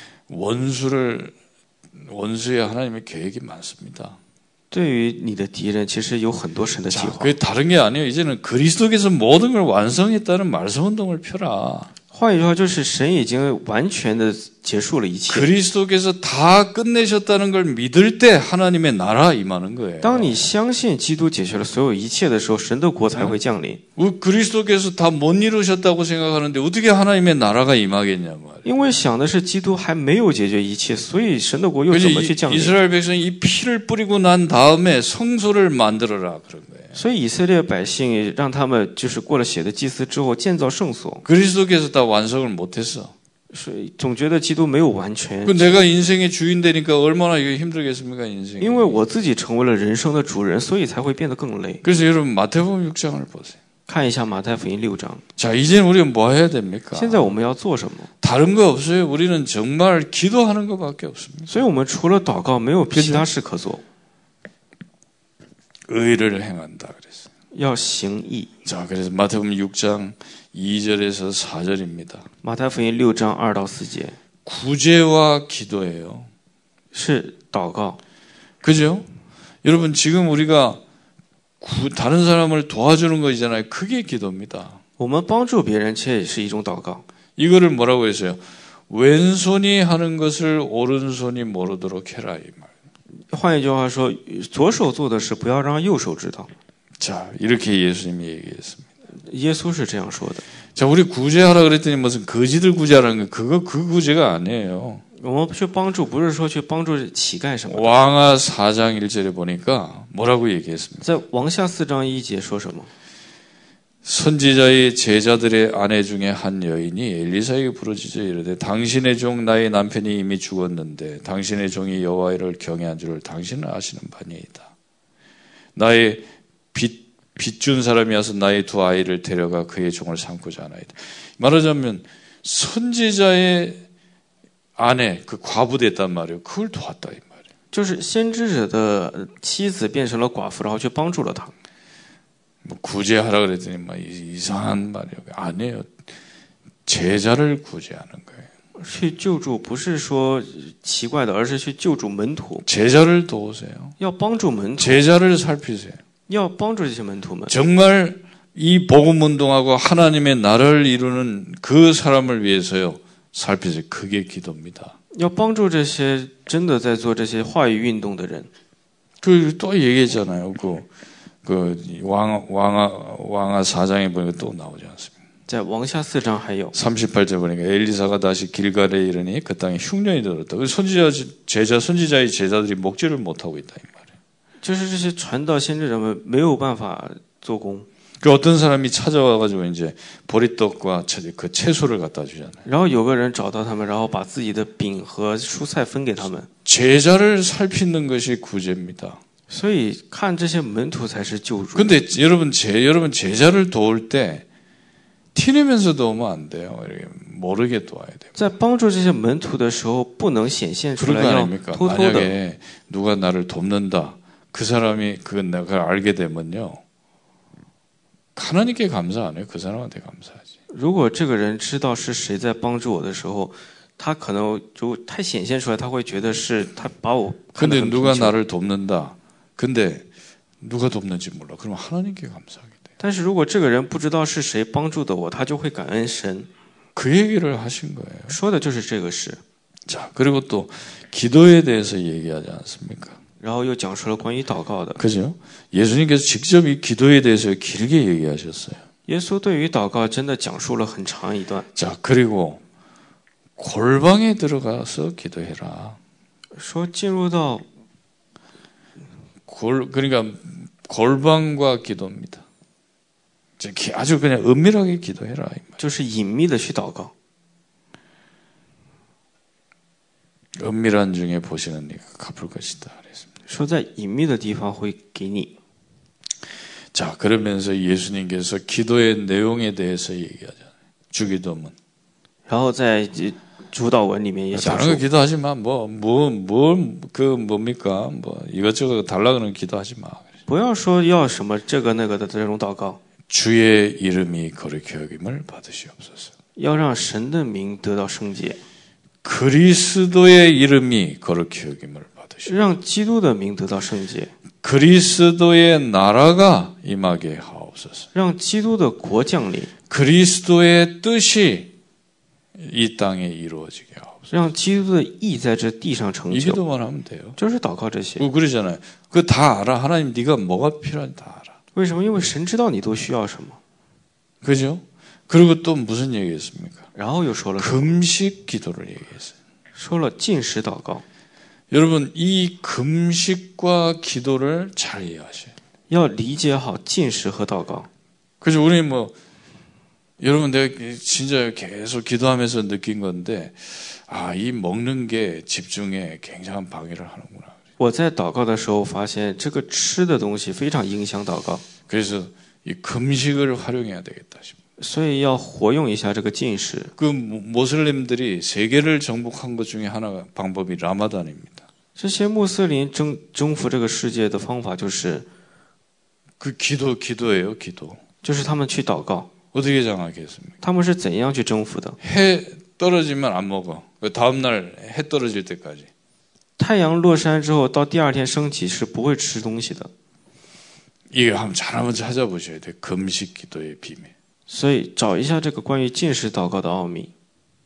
원수의 하나님의 계획이 많습니다. 对于你的敌人，其实有很多神的计 자, 划。 그게 다른 게 아니에요. 이제는 그리스도께서 모든 걸 완성했다는 말씀 운동을 펴라. 换一句话，就是神已经完全的结束了一切。 그리스도께서 다 끝내셨다는 걸 믿을 때 하나님의 나라 임하는 거예요. 当你相信基督解决了所有一切的时候，神的国才会降临。 그리스도께서 다 못 이루셨다고 생각하는데 어떻게 하나님의 나라가 임하겠냐 말이에요. 因为想的是基督还没有解决一切，所以神的国又怎么去降临？ 이스라엘 백성이 이 피를 뿌리고 난 다음에 성소를 만들어라 그런 거예요. 所以以色列百姓让他们就是过了血的祭司之后建造圣所， 그리스도께서 다 완성을 못했어. 所以总觉得基督没有完全。 그 내가 인생의 주인 되니까 얼마나 이게 힘들겠습니까 인생. 因为我自己成为了人生的主人，所以才会变得更累。 그래서 여러분 마태복음 6장을 보세요. 看一下马太福音6章， 자, 이제는 우리가 뭐 해야 됩니까? 现在我们要做什么？ 다른 거 없어요. 우리는 정말 기도하는 것밖에 없습니다. 所以我们除了祷告，没有其他事可做。 의를 행한다 그랬어요. 要行义。 자, 그래서 마태복음 6장 2절에서 4절입니다. 马太福音6章2到4节 구제와 기도예요. 是祷告。 그죠? 여러분 지금 우리가 다른 사람을 도와주는 것이잖아요. 그게 기도입니다. 我们帮助别人，这也是一种祷告。 이거를 뭐라고 했어요? 왼손이 하는 것을 오른손이 모르도록 해라 이 말. 换一句话说，左手做的事不要让右手知道。 자, 이렇게 예수님이 얘기했습니다. 耶稣是这样说的。 자, 우리 구제하라 그랬더니 무슨 거지들 구제하라는 거 그 구제가 아니에요. 我们去帮助，不是说去帮助乞丐什么的。 왕하 4장 1절에 보니까 뭐라고 얘기했습니까? 在王下4章1节说什么？ 선지자의 제자들의 아내 중에 한 여인이 엘리사에게 부르짖어 이르되 당신의 종 나의 남편이 이미 죽었는데 당신의 종이 여호와를 경외한 줄을 당신은 아시는 바니이다. 나의 빚준 사람이 와서 나의 두 아이를 데려가 그의 종을 삼고자 하나이다. 말하자면 선지자의 아내 그 과부 됐단 말이에요. 그걸 도왔다 이 말이에요. 就是先知者的妻子变成了寡妇，然后去帮助了他。 뭐 구제하라 그랬더니 막 이상한 말이에요. 아니에요. 제자를 구제하는 거예요. 去救助不是说奇怪的，而是去救助门徒， 제자를 도우세요. 要帮助门徒， 제자를 살피세요. 要帮助这些门徒们。 정말 이 복음 운동하고 하나님의 나라를 이루는 그 사람을 위해서요. 살피세요. 그게 기도입니다. 要帮助这些真的在做这些话语运动的人。 그 또 얘기했잖아요. 그 왕하 4장에 보니까 또 나오지 않습니까? 在王下4章还有 38절 보니까 엘리사가 다시 길갈에 이르니 그 땅에 흉년이 들었다. 그 선지자의 제자들이 먹지를 못하고 있다 이 말이에요. 就是这些传道先知人们没有办法做工。 그 어떤 사람이 찾아와가지고 이제 보리떡과 그 채소를 갖다 주잖아요. 然后有个人找到他们，然后把自己的饼和蔬菜分给他们。 제자를 살피는 것이 구제입니다. 所以看这些门徒才是救主。 근데 여러분 제자를 도울 때 티내면서 도우면 안 돼요. 이렇게 모르게 도와야 돼요. 在帮助这些门徒的时候，不能显现出 그런 来， 거 要 아닙니까? 偷偷的。 만약에 누가 나를 돕는다. 그 사람이 그건 내가 알게 되면요. 하나님께 감사 안 해요. 그 사람한테 감사하지. 如果这个人知道是谁在帮助我的时候，他可能就太显现出来，他会觉得是他把我看得 근데 很 누가 贫穷。 나를 돕는다. 근데 누가 돕는지 몰라. 그럼 하나님께 감사하게 돼요. 但是如果这个人不知道是谁帮助的我，他就会感恩神。 그 얘기를 하신 거예요. 说的就是这个事。 자, 그리고 또 기도에 대해서 얘기하지 않습니까? 然后又讲述了关于祷告的。 그죠? 예수님께서 직접 이 기도에 대해서 길게 얘기하셨어요. 耶稣对于祷告真的讲述了很长一段， 자, 그리고 골방에 들어가서 기도해라. 说进入到 그러니까 골방과 기도입니다. 아주 그냥 은밀하게 기도해라. 就是隐秘的去祷告， 은밀한 중에 보시는 네가 갚을 것이다. 그랬습니다. 说在隐秘的地方会给你。 자, 그러면서 예수님께서 기도의 내용에 대해서 얘기하잖아요. 주기도문. 然后在主祷文里面也讲 다른 거 述， 기도하지 마. 뭡니까? 이것저것 달라 그러는 기도하지 마. 不要说要什么这个那个的这种祷告， 주의 이름이 거룩히 여김을 받으시옵소서. 要让神的名得到圣洁， 그리스도의 이름이 거룩히 여김을 받으시옵소서. 让基督的名得到圣洁， 그리스도의 나라가 임하게 하옵소서. 让基督的国降临， 그리스도의 뜻이 이 땅에 이루어지게 하옵소서. 让基督的义在这地上成 이 就， 기도만 하면 돼요. 就是祷告这些。 그러잖아요. 그거 다 알아. 하나님 네가 뭐가 필요한지 다 알아. 为什么？因为神知道你都需要什么。 그죠? 그리고 또 무슨 얘기했습니까? 然后又说了什么， 금식 기도를 얘기했어요. 说了禁食祷告， 여러분 이 금식과 기도를 잘 이해하셔야 돼요. 要理解好禁食和祷告。 그래서 우리 여러분 내가 진짜 계속 기도하면서 느낀 건데 이 먹는 게 집중에 굉장한 방해를 하는구나. 我在祷告的时候发现，这个吃的东西非常影响祷告， 그래서 이 금식을 활용해야 되겠다 싶어요. 所以要活用一下这个禁食。 그 모슬림들이 세계를 정복한 것 중에 하나 방법이 라마단입니다. 这些穆斯林征服这个世界的方法就是， 그 기도예요, 기도. 就是他们去祷告。 어떻게 장악했습니까? 他们是怎样去征服的？ 해 떨어지면 안 먹어. 그 다음 날 해 떨어질 때까지. 太阳落山之后，到第二天升起是不会吃东西的。 이거 한번 찾아보셔야 돼요. 금식 기도의 비밀. 所以找一下这个关于禁食祷告的奥秘。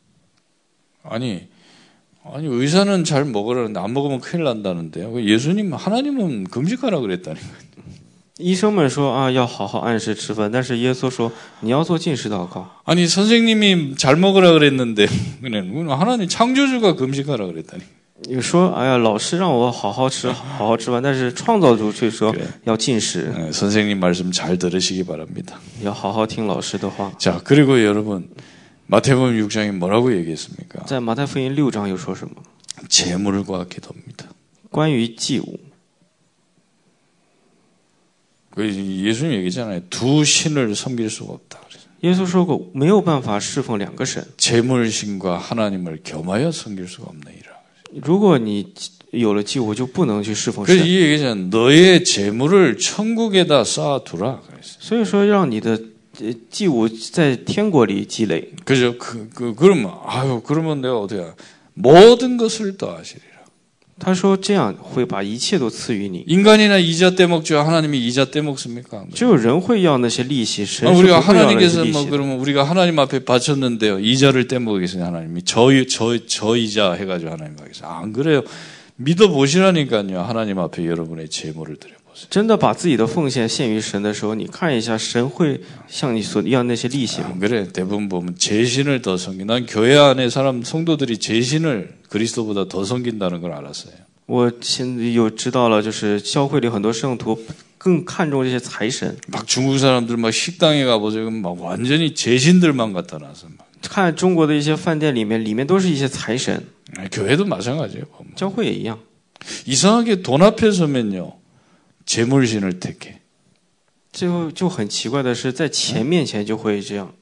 아니 의사는 잘 먹으라는데 안 먹으면 큰일 난다는데요. 예수님 하나님은 금식하라 그랬다는 거예요. 医生们说啊，要好好按时吃饭，但是耶稣说你要做禁食祷告。 아니 선생님이 잘 먹으라 그랬는데 그냥 하나님 창조주가 금식하라 그랬다니. 你说哎呀，老师让我好好吃饭，但是创造主却说要禁食。 선생님 말씀 잘 들으시기 바랍니다. 要好好听老师的话。 자, 그리고 여러분 마태복음 6장에 뭐라고 얘기했습니까? 在马太福音6章又说什么？ 재물과 기도입니다. 关于祭物。 그 예수님 얘기잖아요. 두 신을 섬길 수가 없다. 耶稣说过，没有办法侍奉两个神。 재물신과 하나님을 겸하여 섬길 수가 없느니라. 如果你有了祭物，就不能去侍奉 그래서 神。 이 얘기잖아요. 너의 재물을 천국에다 쌓아두라. 그랬어요. 所以说，让你的祭物在天国里积累。 그죠? 그러면 그러면 내가 어디야? 모든 것을 더하시리라. 他说这样会把一切都赐予你。 인간이나 이자 떼먹죠. 하나님이 이자 떼먹습니까? 只有人会要那些利息，神是不 우리가 会要那些 하나님께서 利 뭐 息的。 그러면 우리가 하나님 앞에 바쳤는데요. 이자를 떼먹겠어요. 하나님이 저 이자 해가지고 하나님 하겠어요. 안 그래요. 믿어 보시라니까요. 하나님 앞에 여러분의 재물을 드려보세요. 真的把自己的奉献献于神的时候，你看一下，神会向你所要那些利息吗？ 안 그래. 대부분 보면 재신을 더 섬기. 난 교회 안에 사람 성도들이 재신을 그리스도보다 더 섬긴다는 걸 알았어요. 我现在有知道了，就是教会里很多圣徒更看重这些财神。 막 중국 사람들 막 식당에 가보세요. 막 완전히 재신들만 갖다 놔서 막. 看中国的一些饭店里面都是一些财神， 교회도 마찬가지예요. 보면. 教会也一样。 이상하게 돈 앞에 서면요. 재물신을 택해. 就很奇怪的是，在钱面前就会这样，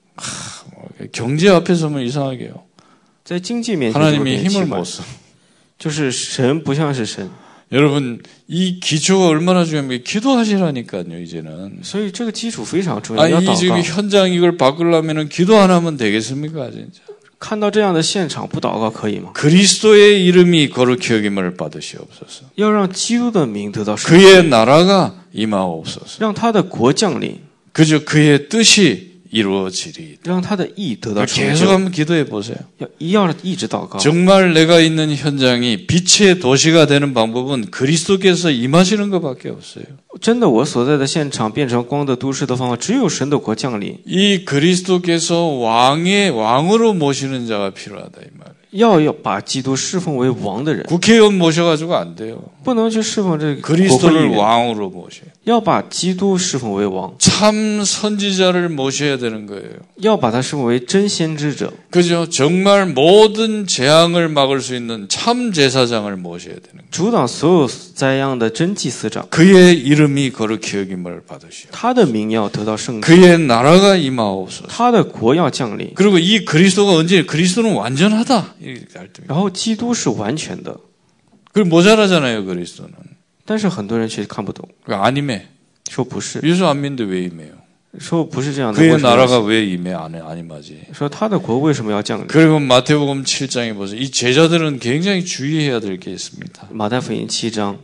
경제 앞에 서면 이상하게요. 在经济面前就会 하나님이 变奇 힘을 怪 못 써. 就是神不像是神， 여러분 이 기초가 얼마나 중요합니까? 기도하시라니까요. 이제는. 所以这个基础非常重要， 아니 要 이 祷 지금 告。 현장 이걸 바꾸려면은 기도 안 하면 되겠습니까? 진짜. 看到这样的现场，不祷告可以吗？ 그리스도의 이름이 거룩히 여김을 받으시옵소서. 要让基督的名得到圣， 그의 나라가 임하옵소서. 让他的国降临， 그저 그의 뜻이 이루어지리. 让他的义得到成 계속 就。 한번 기도해 보세요. 要一直祷告。 정말 내가 있는 현장이 빛의 도시가 되는 방법은 그리스도께서 임하시는 것밖에 없어요. 真的，我所在的现场变成光的都市的方法，只有神的国降临。 이 그리스도께서 왕으로 모시는 자가 필요하다 이 말이에요. 要把基督侍奉为王的人， 국회의원 모셔가지고 안 돼요. 不能去侍奉这个国会议 그리스도를 员， 왕으로 모셔요. 要把基督侍奉为王， 참 선지자를 모셔야 되는 거예요. 要把他侍奉为真先知者。 그죠? 정말 모든 재앙을 막을 수 있는 참 제사장을 모셔야 되는 거예요. 阻挡所有灾殃的真祭司长， 그의 이름이 거룩히 여김을 받으시오. 他的名要得到圣洁， 그의 나라가 임하옵소서. 他的国要降临。 그리고 이 그리스도가 언제 그리스도는 완전하다 이렇게 할 때. 然后基督是完全的， 그걸 모자라잖아요 그리스도는. 但是很多人却看不懂， 안 임해. 说不是， 예수 안 믿는데 왜 임해요? 说不是这样的。 그의 为什么要 나라가 왜 임해 안 임하지? 说他的国为什么要降临？ 그리고 마태복음 7장에 보세요. 이 제자들은 굉장히 주의해야 될 게 있습니다. 马太福音7章，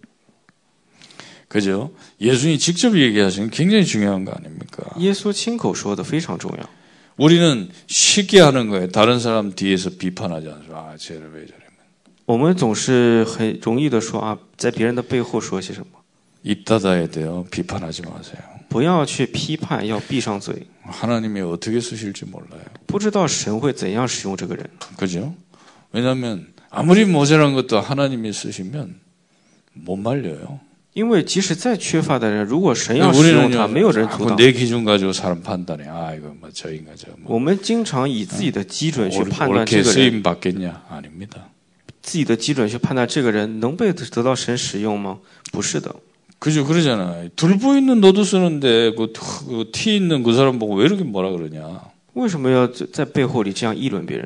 그죠? 예수님이 직접 얘기하시는 굉장히 중요한 거 아닙니까? 耶稣亲口说的非常重要。 우리는 쉽게 하는 거예요. 다른 사람 뒤에서 비판하지 않죠. 아, 쟤를 왜 저래? 我们总是很容易的说啊，在别人的背后说些什么， 입 닫아야 돼요. 비판하지 마세요. 不要去批判，要闭上嘴。 하나님이 어떻게 쓰실지 몰라요. 不知道神会怎样使用这个人， 그죠? 왜냐하면 아무리 모자란 것도 하나님이 쓰시면 못 말려요. 因为即使再缺乏的人，如果神要使用他，没有人阻 자꾸 挡。 내 기준 가지고 사람 판단해. 아 이거 뭐 저 인가 저 뭐. 我们经常以自己的基准去判断 옳게 这个人， 쓰임 받겠냐? 아닙니다. 自己的基准去判断这个人能被得到神使用吗？不是的。 그죠? 그러잖아요. 들보 있는 너도 쓰는데 그 티 있는 그 사람 보고 왜 이렇게 뭐라 그러냐? 为什么要在背后里这样议论别人？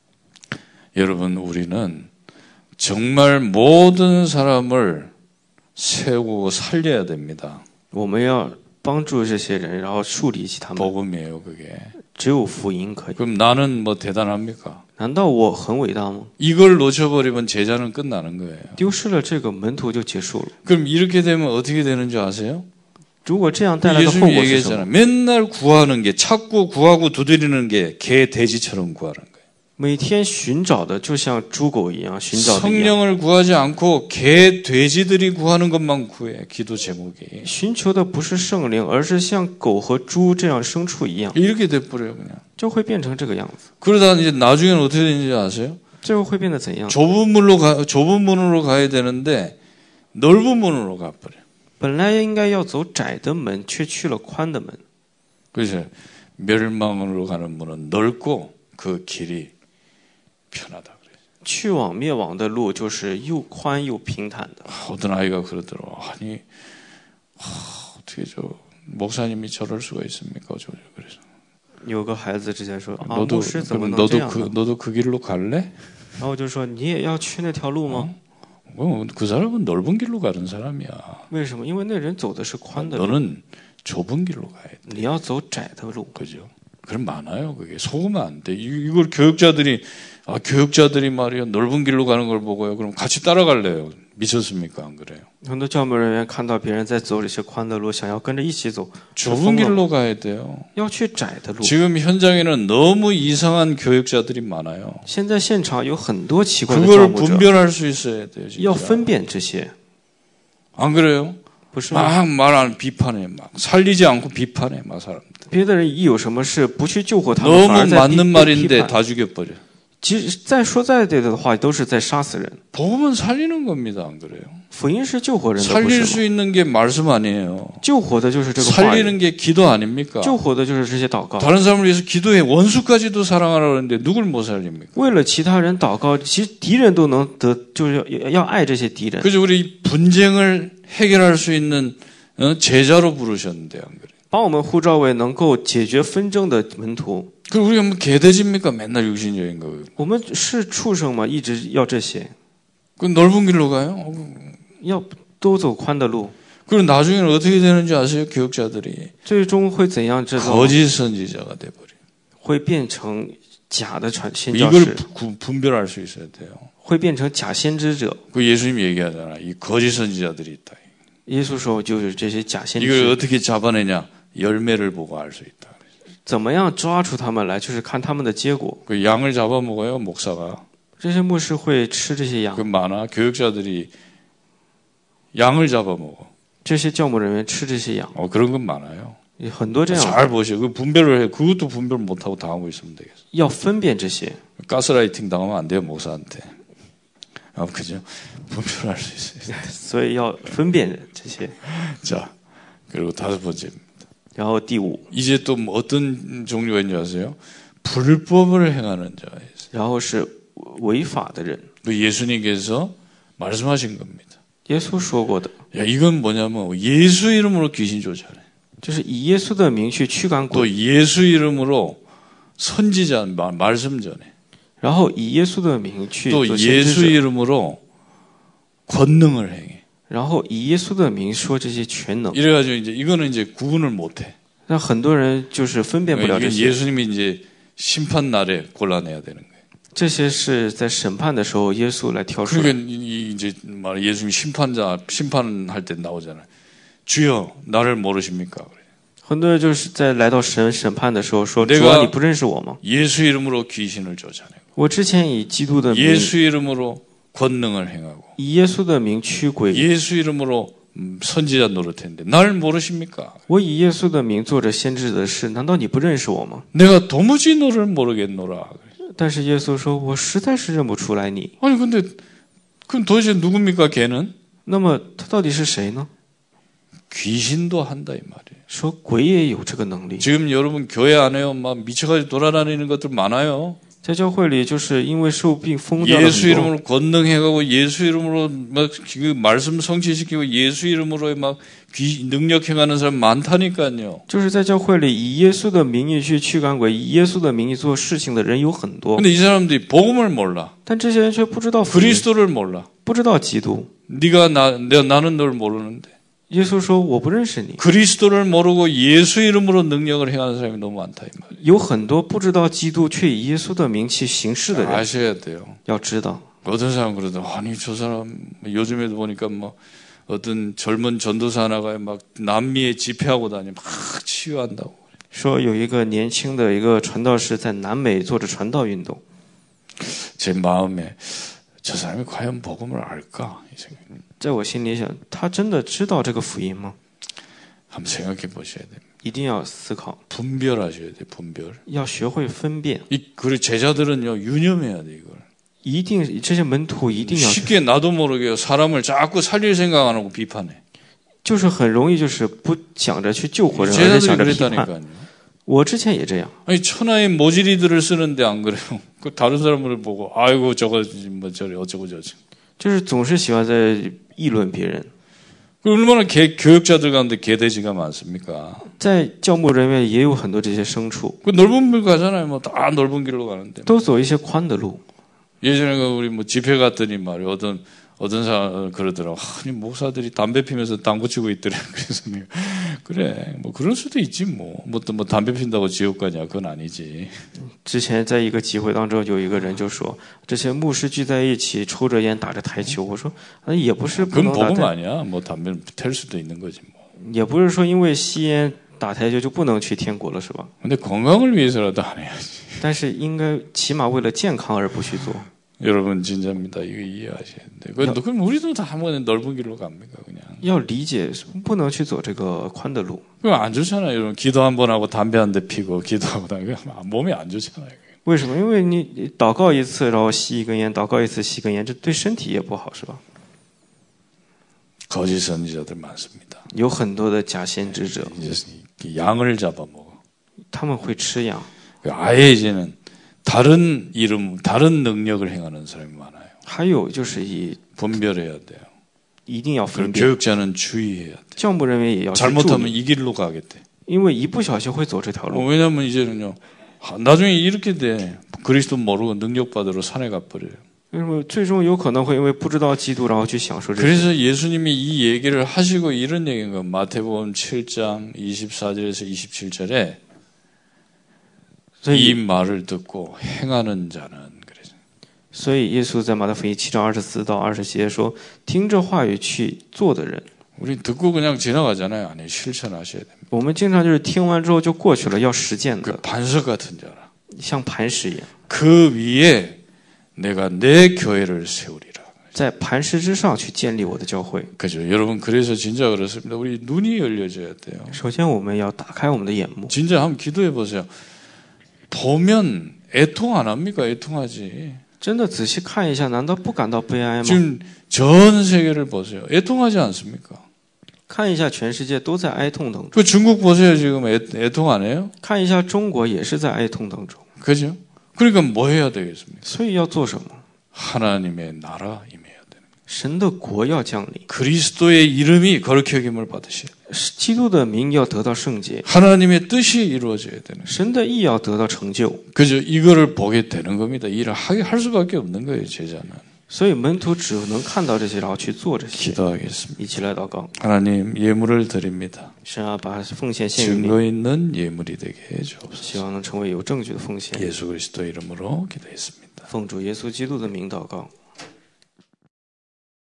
여러분 우리는 정말 모든 사람을 세우고 살려야 됩니다. 我们要帮助这些人，然后树立起他们。 복음이에요, 그게. 只有福音可以。 그럼 나는 뭐 대단합니까? 难道我很伟大吗？ 이걸 놓쳐버리면 제자는 끝나는 거예요. 丢失了这个门徒就结束了。 그럼 이렇게 되면 어떻게 되는 줄 아세요? 如果这样带来的后 예수님이 果是什么？ 얘기했잖아요. 맨날 구하는 게 찾고 구하고 두드리는 게 개 돼지처럼 구하는 거예요. 每天寻找的就像猪狗一样寻找的一样， 성령을 구하지 않고 개 돼지들이 구하는 것만 구해. 기도 제목이 寻求的不是圣灵，而是像狗和猪这样牲畜一样， 이렇게 돼버려요 그냥. 就会变成这个样子。 그러다 이제 나중에는 어떻게 되는지 아세요? 最后会变得怎样？ 좁은 문으로 가야 되는데 넓은 문으로 가버려. 本来应该要走窄的门，却去了宽的门。 그래서 멸망으로 가는 문은 넓고 그 길이 편하다 그래요. 去往灭亡的路就是又宽又平坦的。 어떤 아이가 그러더라고. 아니 어떻게 저 목사님이 저럴 수가 있습니까? 그래서 有个孩子之前说啊， 너도 牧师怎么 그럼 能这样呢？ 너도 그 길로 갈래? 然后我就说你也要去那条路吗？ 그 사람은 넓은 길로 가는 사람이야. 为什么？因为那人走的是宽的路， 너는 좁은 길로 가야 돼. 你要走窄的路。 그죠? 그럼 많아요. 그게 속으면 안 돼. 이걸 교육자들이 말이야 넓은 길로 가는 걸 보고요. 그럼 같이 따라갈래요. 미쳤습니까? 안 그래요? 很多教牧人员看到别人在走这些宽的路，想要跟着一起走， 좁은 길로 가야 돼요. 要去窄的路。 지금 현장에는 너무 이상한 교육자들이 많아요. 现在现场有很多奇怪的教 그걸 牧者， 분별할 수 있어야 돼요. 要 진짜. 分辨这些， 안 그래요? 不是吗？ 막 말하는 비판해, 막 살리지 않고 비판해, 막 사람들. 别的人一有什么事不去救活他们，反而 너무 在 맞는 批 말인데 判。 다 죽여버려. 其实再说再对的话，都是在杀死人。 복음은 살리는 겁니다, 안 그래요? 福音是救活人的，不 살릴 是 수 吗？ 있는 게 말씀 아니에요. 救活的就是这个话语， 살리는 게 기도 아닙니까? 救活的就是这些祷告。 다른 사람을 위해서 기도해 원수까지도 사랑하라고 하는데 누굴 못 살립니까? 为了其他人祷告，其实敌人都能得，就是要爱这些敌人。 그래서 우리 분쟁을 해결할 수 있는 제자로 부르셨는데 안 그래요? 把我们呼召为能够解决纷争的门徒。 그럼 우리가 뭐 개돼지입니까? 맨날 육신적인 거. 我们是畜生吗？一直要这些， 그 넓은 길로 가요? 要都走宽的路， 그리고 나중에는 어떻게 되는지 아세요? 교육자들이 最终会怎样？知道 거짓 선지자가 돼버려. 会变成假的宣教 이걸 士， 분별할 수 있어야 돼요. 会变成假先知者。 그 예수님 얘기하잖아. 이 거짓 선지자들이 있다. 耶稣说，就是这些假先 이걸 知， 어떻게 잡아내냐? 열매를 보고 알 수 있다. 怎么样抓住他们来？就是看他们的结果。 그 양을 잡아먹어요, 목사가. 这些牧师会吃这些羊 그 ， 많아. 교육자들이 양을 잡아먹어. 这些教牧人员吃这些羊， 그런 건 많아요. 很多这样 잘 보세요. 그 분별을 해. 그것도 분별 못하고 당하고 있으면 되겠어. 要分辨这些。 가스라이팅 당하면 안 돼요, 목사한테. 그죠? 분별할 수 있어요. 所以要分辨这些。 자, 그리고 다섯 번째. 然后第五， 이제 또 어떤 종류가 있는지 아세요? 불법을 행하는 자예요. 然后是违法的人。 그 예수님께서 말씀하신 겁니다. 耶稣说过的， 야, 이건 뭐냐면 예수 이름으로 귀신 쫓아내. 就是以耶稣的名去驱赶 또 鬼， 예수 이름으로 선지자 말씀 전해. 然后以耶稣的名去 또 做先 예수 知者， 이름으로 권능을 행해. 然后以耶稣的名说这些全能。 이래가지고 이제 이거는 이제 구분을 못해. 那很多人就是分辨不了这 이게 些， 예수님이 이제 심판 날에 골라내야 되는 거예요. 这些是在审判的时候耶稣来挑出来。 그러니까 이제 말 예수님이 심판할 때 나오잖아요. 주여 나를 모르십니까? 很多人就是在来到审判的时候说：“主 내가 啊，你不认识我吗？ 예수 이름으로 귀신을 쫓아내고 我之前以基督的名， 예수 이름으로 권능을 행하고 以耶稣的名驱鬼， 예수 이름으로 선지자 노릇했는데 날 모르십니까? 我以耶稣的名做着先知的事，难道你不认识我吗？ 내가 도무지 너를 모르겠노라. 但是耶稣说：“我实在是认不出来你。 아니 근데 그럼 도대체 누굽니까 걔는? 那么他到底是谁呢？ 귀신도 한다 이 말이에요. 说鬼也有这个能力。 지금 여러분 교회 안에요 막 미쳐가지고 돌아다니는 것들 많아요. 在教会里，就是因为受病疯掉了 예수 很多， 이름으로 권능해가고 예수 이름으로 막 그 말씀 성취시키고 예수 이름으로 막 능력 행하는 사람 많다니까요. 就是在教会里以耶稣的名义去驱赶鬼，以耶稣的名义做事情的人有很多， 근데 이 사람들이 복음을 몰라. 但这些人却不知道福音， 그리스도를 몰라. 不知道基督。 나는 널 모르는데. 耶稣说：“我不认识你。 그리스도를 모르고 예수 이름으로 능력을 행하는 사람이 너무 많다 이 말이에요. 有很多不知道基督却以耶稣的名去行事的人， 아셔야 돼요. 要知道。 어떤 사람 그러더라. 아니 저 사람 요즘에도 보니까 뭐 어떤 젊은 전도사 하나가 막 남미에 집회하고 다니 막 치유한다고. 说有一个年轻的一个传道士在南美做着传道运动， 제 마음에 저 사람이 과연 복음을 알까 이 생각. 在我心里想，他真的知道这个福音吗？ 한번 생각해 보셔야 돼요. 一定要思考， 분별하셔야 돼요. 분별. 要学会分辨。 그리고 제자들은요 유념해야 돼 이걸. 一定这些门徒一定要， 쉽게 나도 모르게 사람을 자꾸 살릴 생각 안 하고 비판해. 就是很容易就是不想着去救活人，而是 제자들이 想着批判。 그랬다니까요. 我之前也这样， 아니 천하의 모질이들을 쓰는데 안 그래요. 그 다른 사람을 보고 아이고 저거 뭐 저래 어쩌고 저쩌고. 就是总是喜欢在议论别人。 얼마나 교역자들 가운데 개돼지가 많습니까? 在教牧人员也有很多这些牲畜， 그 넓은 길 가잖아요. 뭐 다 넓은 길로 가는데. 都走一些宽的路。 예전에 우리 뭐 집회 갔더니 말이야 어떤 사람 그러더라고. 아니 목사들이 담배 피면서 당구 치고 있더래. 그래서 내가 그래 뭐 그럴 수도 있지 뭐 담배 핀다고 지옥 가냐 그건 아니지. 之前在一个集会当中，有一个人就说，这些牧师聚在一起抽着烟打着台球。我说，也不是不 그건 能打 복음 台， 아니야. 뭐 담배 텔 수도 있는 거지 뭐. 也不是说因为吸烟打台球就不能去天国了，是吧？ 근데 건강을 위해서라도 안 해야지. 但是应该起码为了健康而不去做。 여러분 진짜입니다. 이거 이해하셔야 돼. 그럼 우리도 다 한번 넓은 길로 갑니까 그냥. 要理解，不能去走这个宽的路。 그거 안 좋잖아요. 여러분 기도 한 번 하고 담배 한 대 피고 기도하고 담배 몸이 안 좋잖아요. 为什么？因为你祷告一次，然后吸一根烟，祷告一次吸根烟，这对身体也不好，是吧？ 거짓 선지자들 많습니다. 有很多的假先知者， 이제 양을 잡아먹어. 他们会吃羊。 아예 이제는 다른 이름, 다른 능력을 행하는 사람이 많아요. 还有就是 분별해야 돼요. 一定要 그리고 分辨， 교육자는 주의해야 돼. 教牧人员也要去注 잘못하면 意， 이 길로 가겠대. 因为一不小心会走这条路。 왜냐하면 이제는요. 나중에 이렇게 돼. 그리스도 모르고 능력 받으러 산에 가버려요. 为什么最终有可能会因为不知道基督，然后去享受这些？ 그래서 예수님이 이 얘기를 하시고 이런 얘기인 거예요. 마태복음 7장 24절에서 27절에 이 말을 듣고 행하는 자는 그래서 所以耶稣在马太福音7章24到20节说：“听这话语去做的人。” 우리 듣고 그냥 지나가잖아요. 아니 실천하셔야 됩니다. 我们经常就是听完之后就过去了，要实践 그 的， 반석 같은 자라. 像磐石一样， 그 위에 내가 내 교회를 세우리라. 在磐石之上去建立我的教会。 그죠? 여러분 그래서 진짜 그렇습니다. 우리 눈이 열려져야 돼요. 首先，我们要打开我们的眼目， 진짜 한번 기도해 보세요. 보면 애통 안 합니까? 애통하지. 真的仔细看一下，难道不感到悲哀吗？ 지금 전 세계를 보세요. 애통하지 않습니까? 看一下全世界都在哀痛当中， 그 중국 보세요. 지금 애통 안 해요? 看一下中国也是在哀痛当中。 그죠? 그러니까 뭐 해야 되겠습니까? 所以要做什么？ 하나님의 나라 임해야 되는 거예요. 神的国要降临， 그리스도의 이름이 거룩히 여김을 받으셔야 돼요. 基督的名要得到圣洁， 하나님의 뜻이 이루어져야 되는 거예요. 神的意要得到成就。 그죠? 이거를 보게 되는 겁니다. 일을 할 수밖에 없는 거예요. 제자는. 所以门徒只能看到这些，然后去做这些。 기도하겠습니다. 一起来祷告， 하나님 예물을 드립니다. 神啊，把奉献献于你， 증거 있는 예물이 되게 해주옵소서. 希望能成为有证据的奉献。 예수 그리스도 이름으로 기도했습니다. 奉主耶稣基督的名祷告。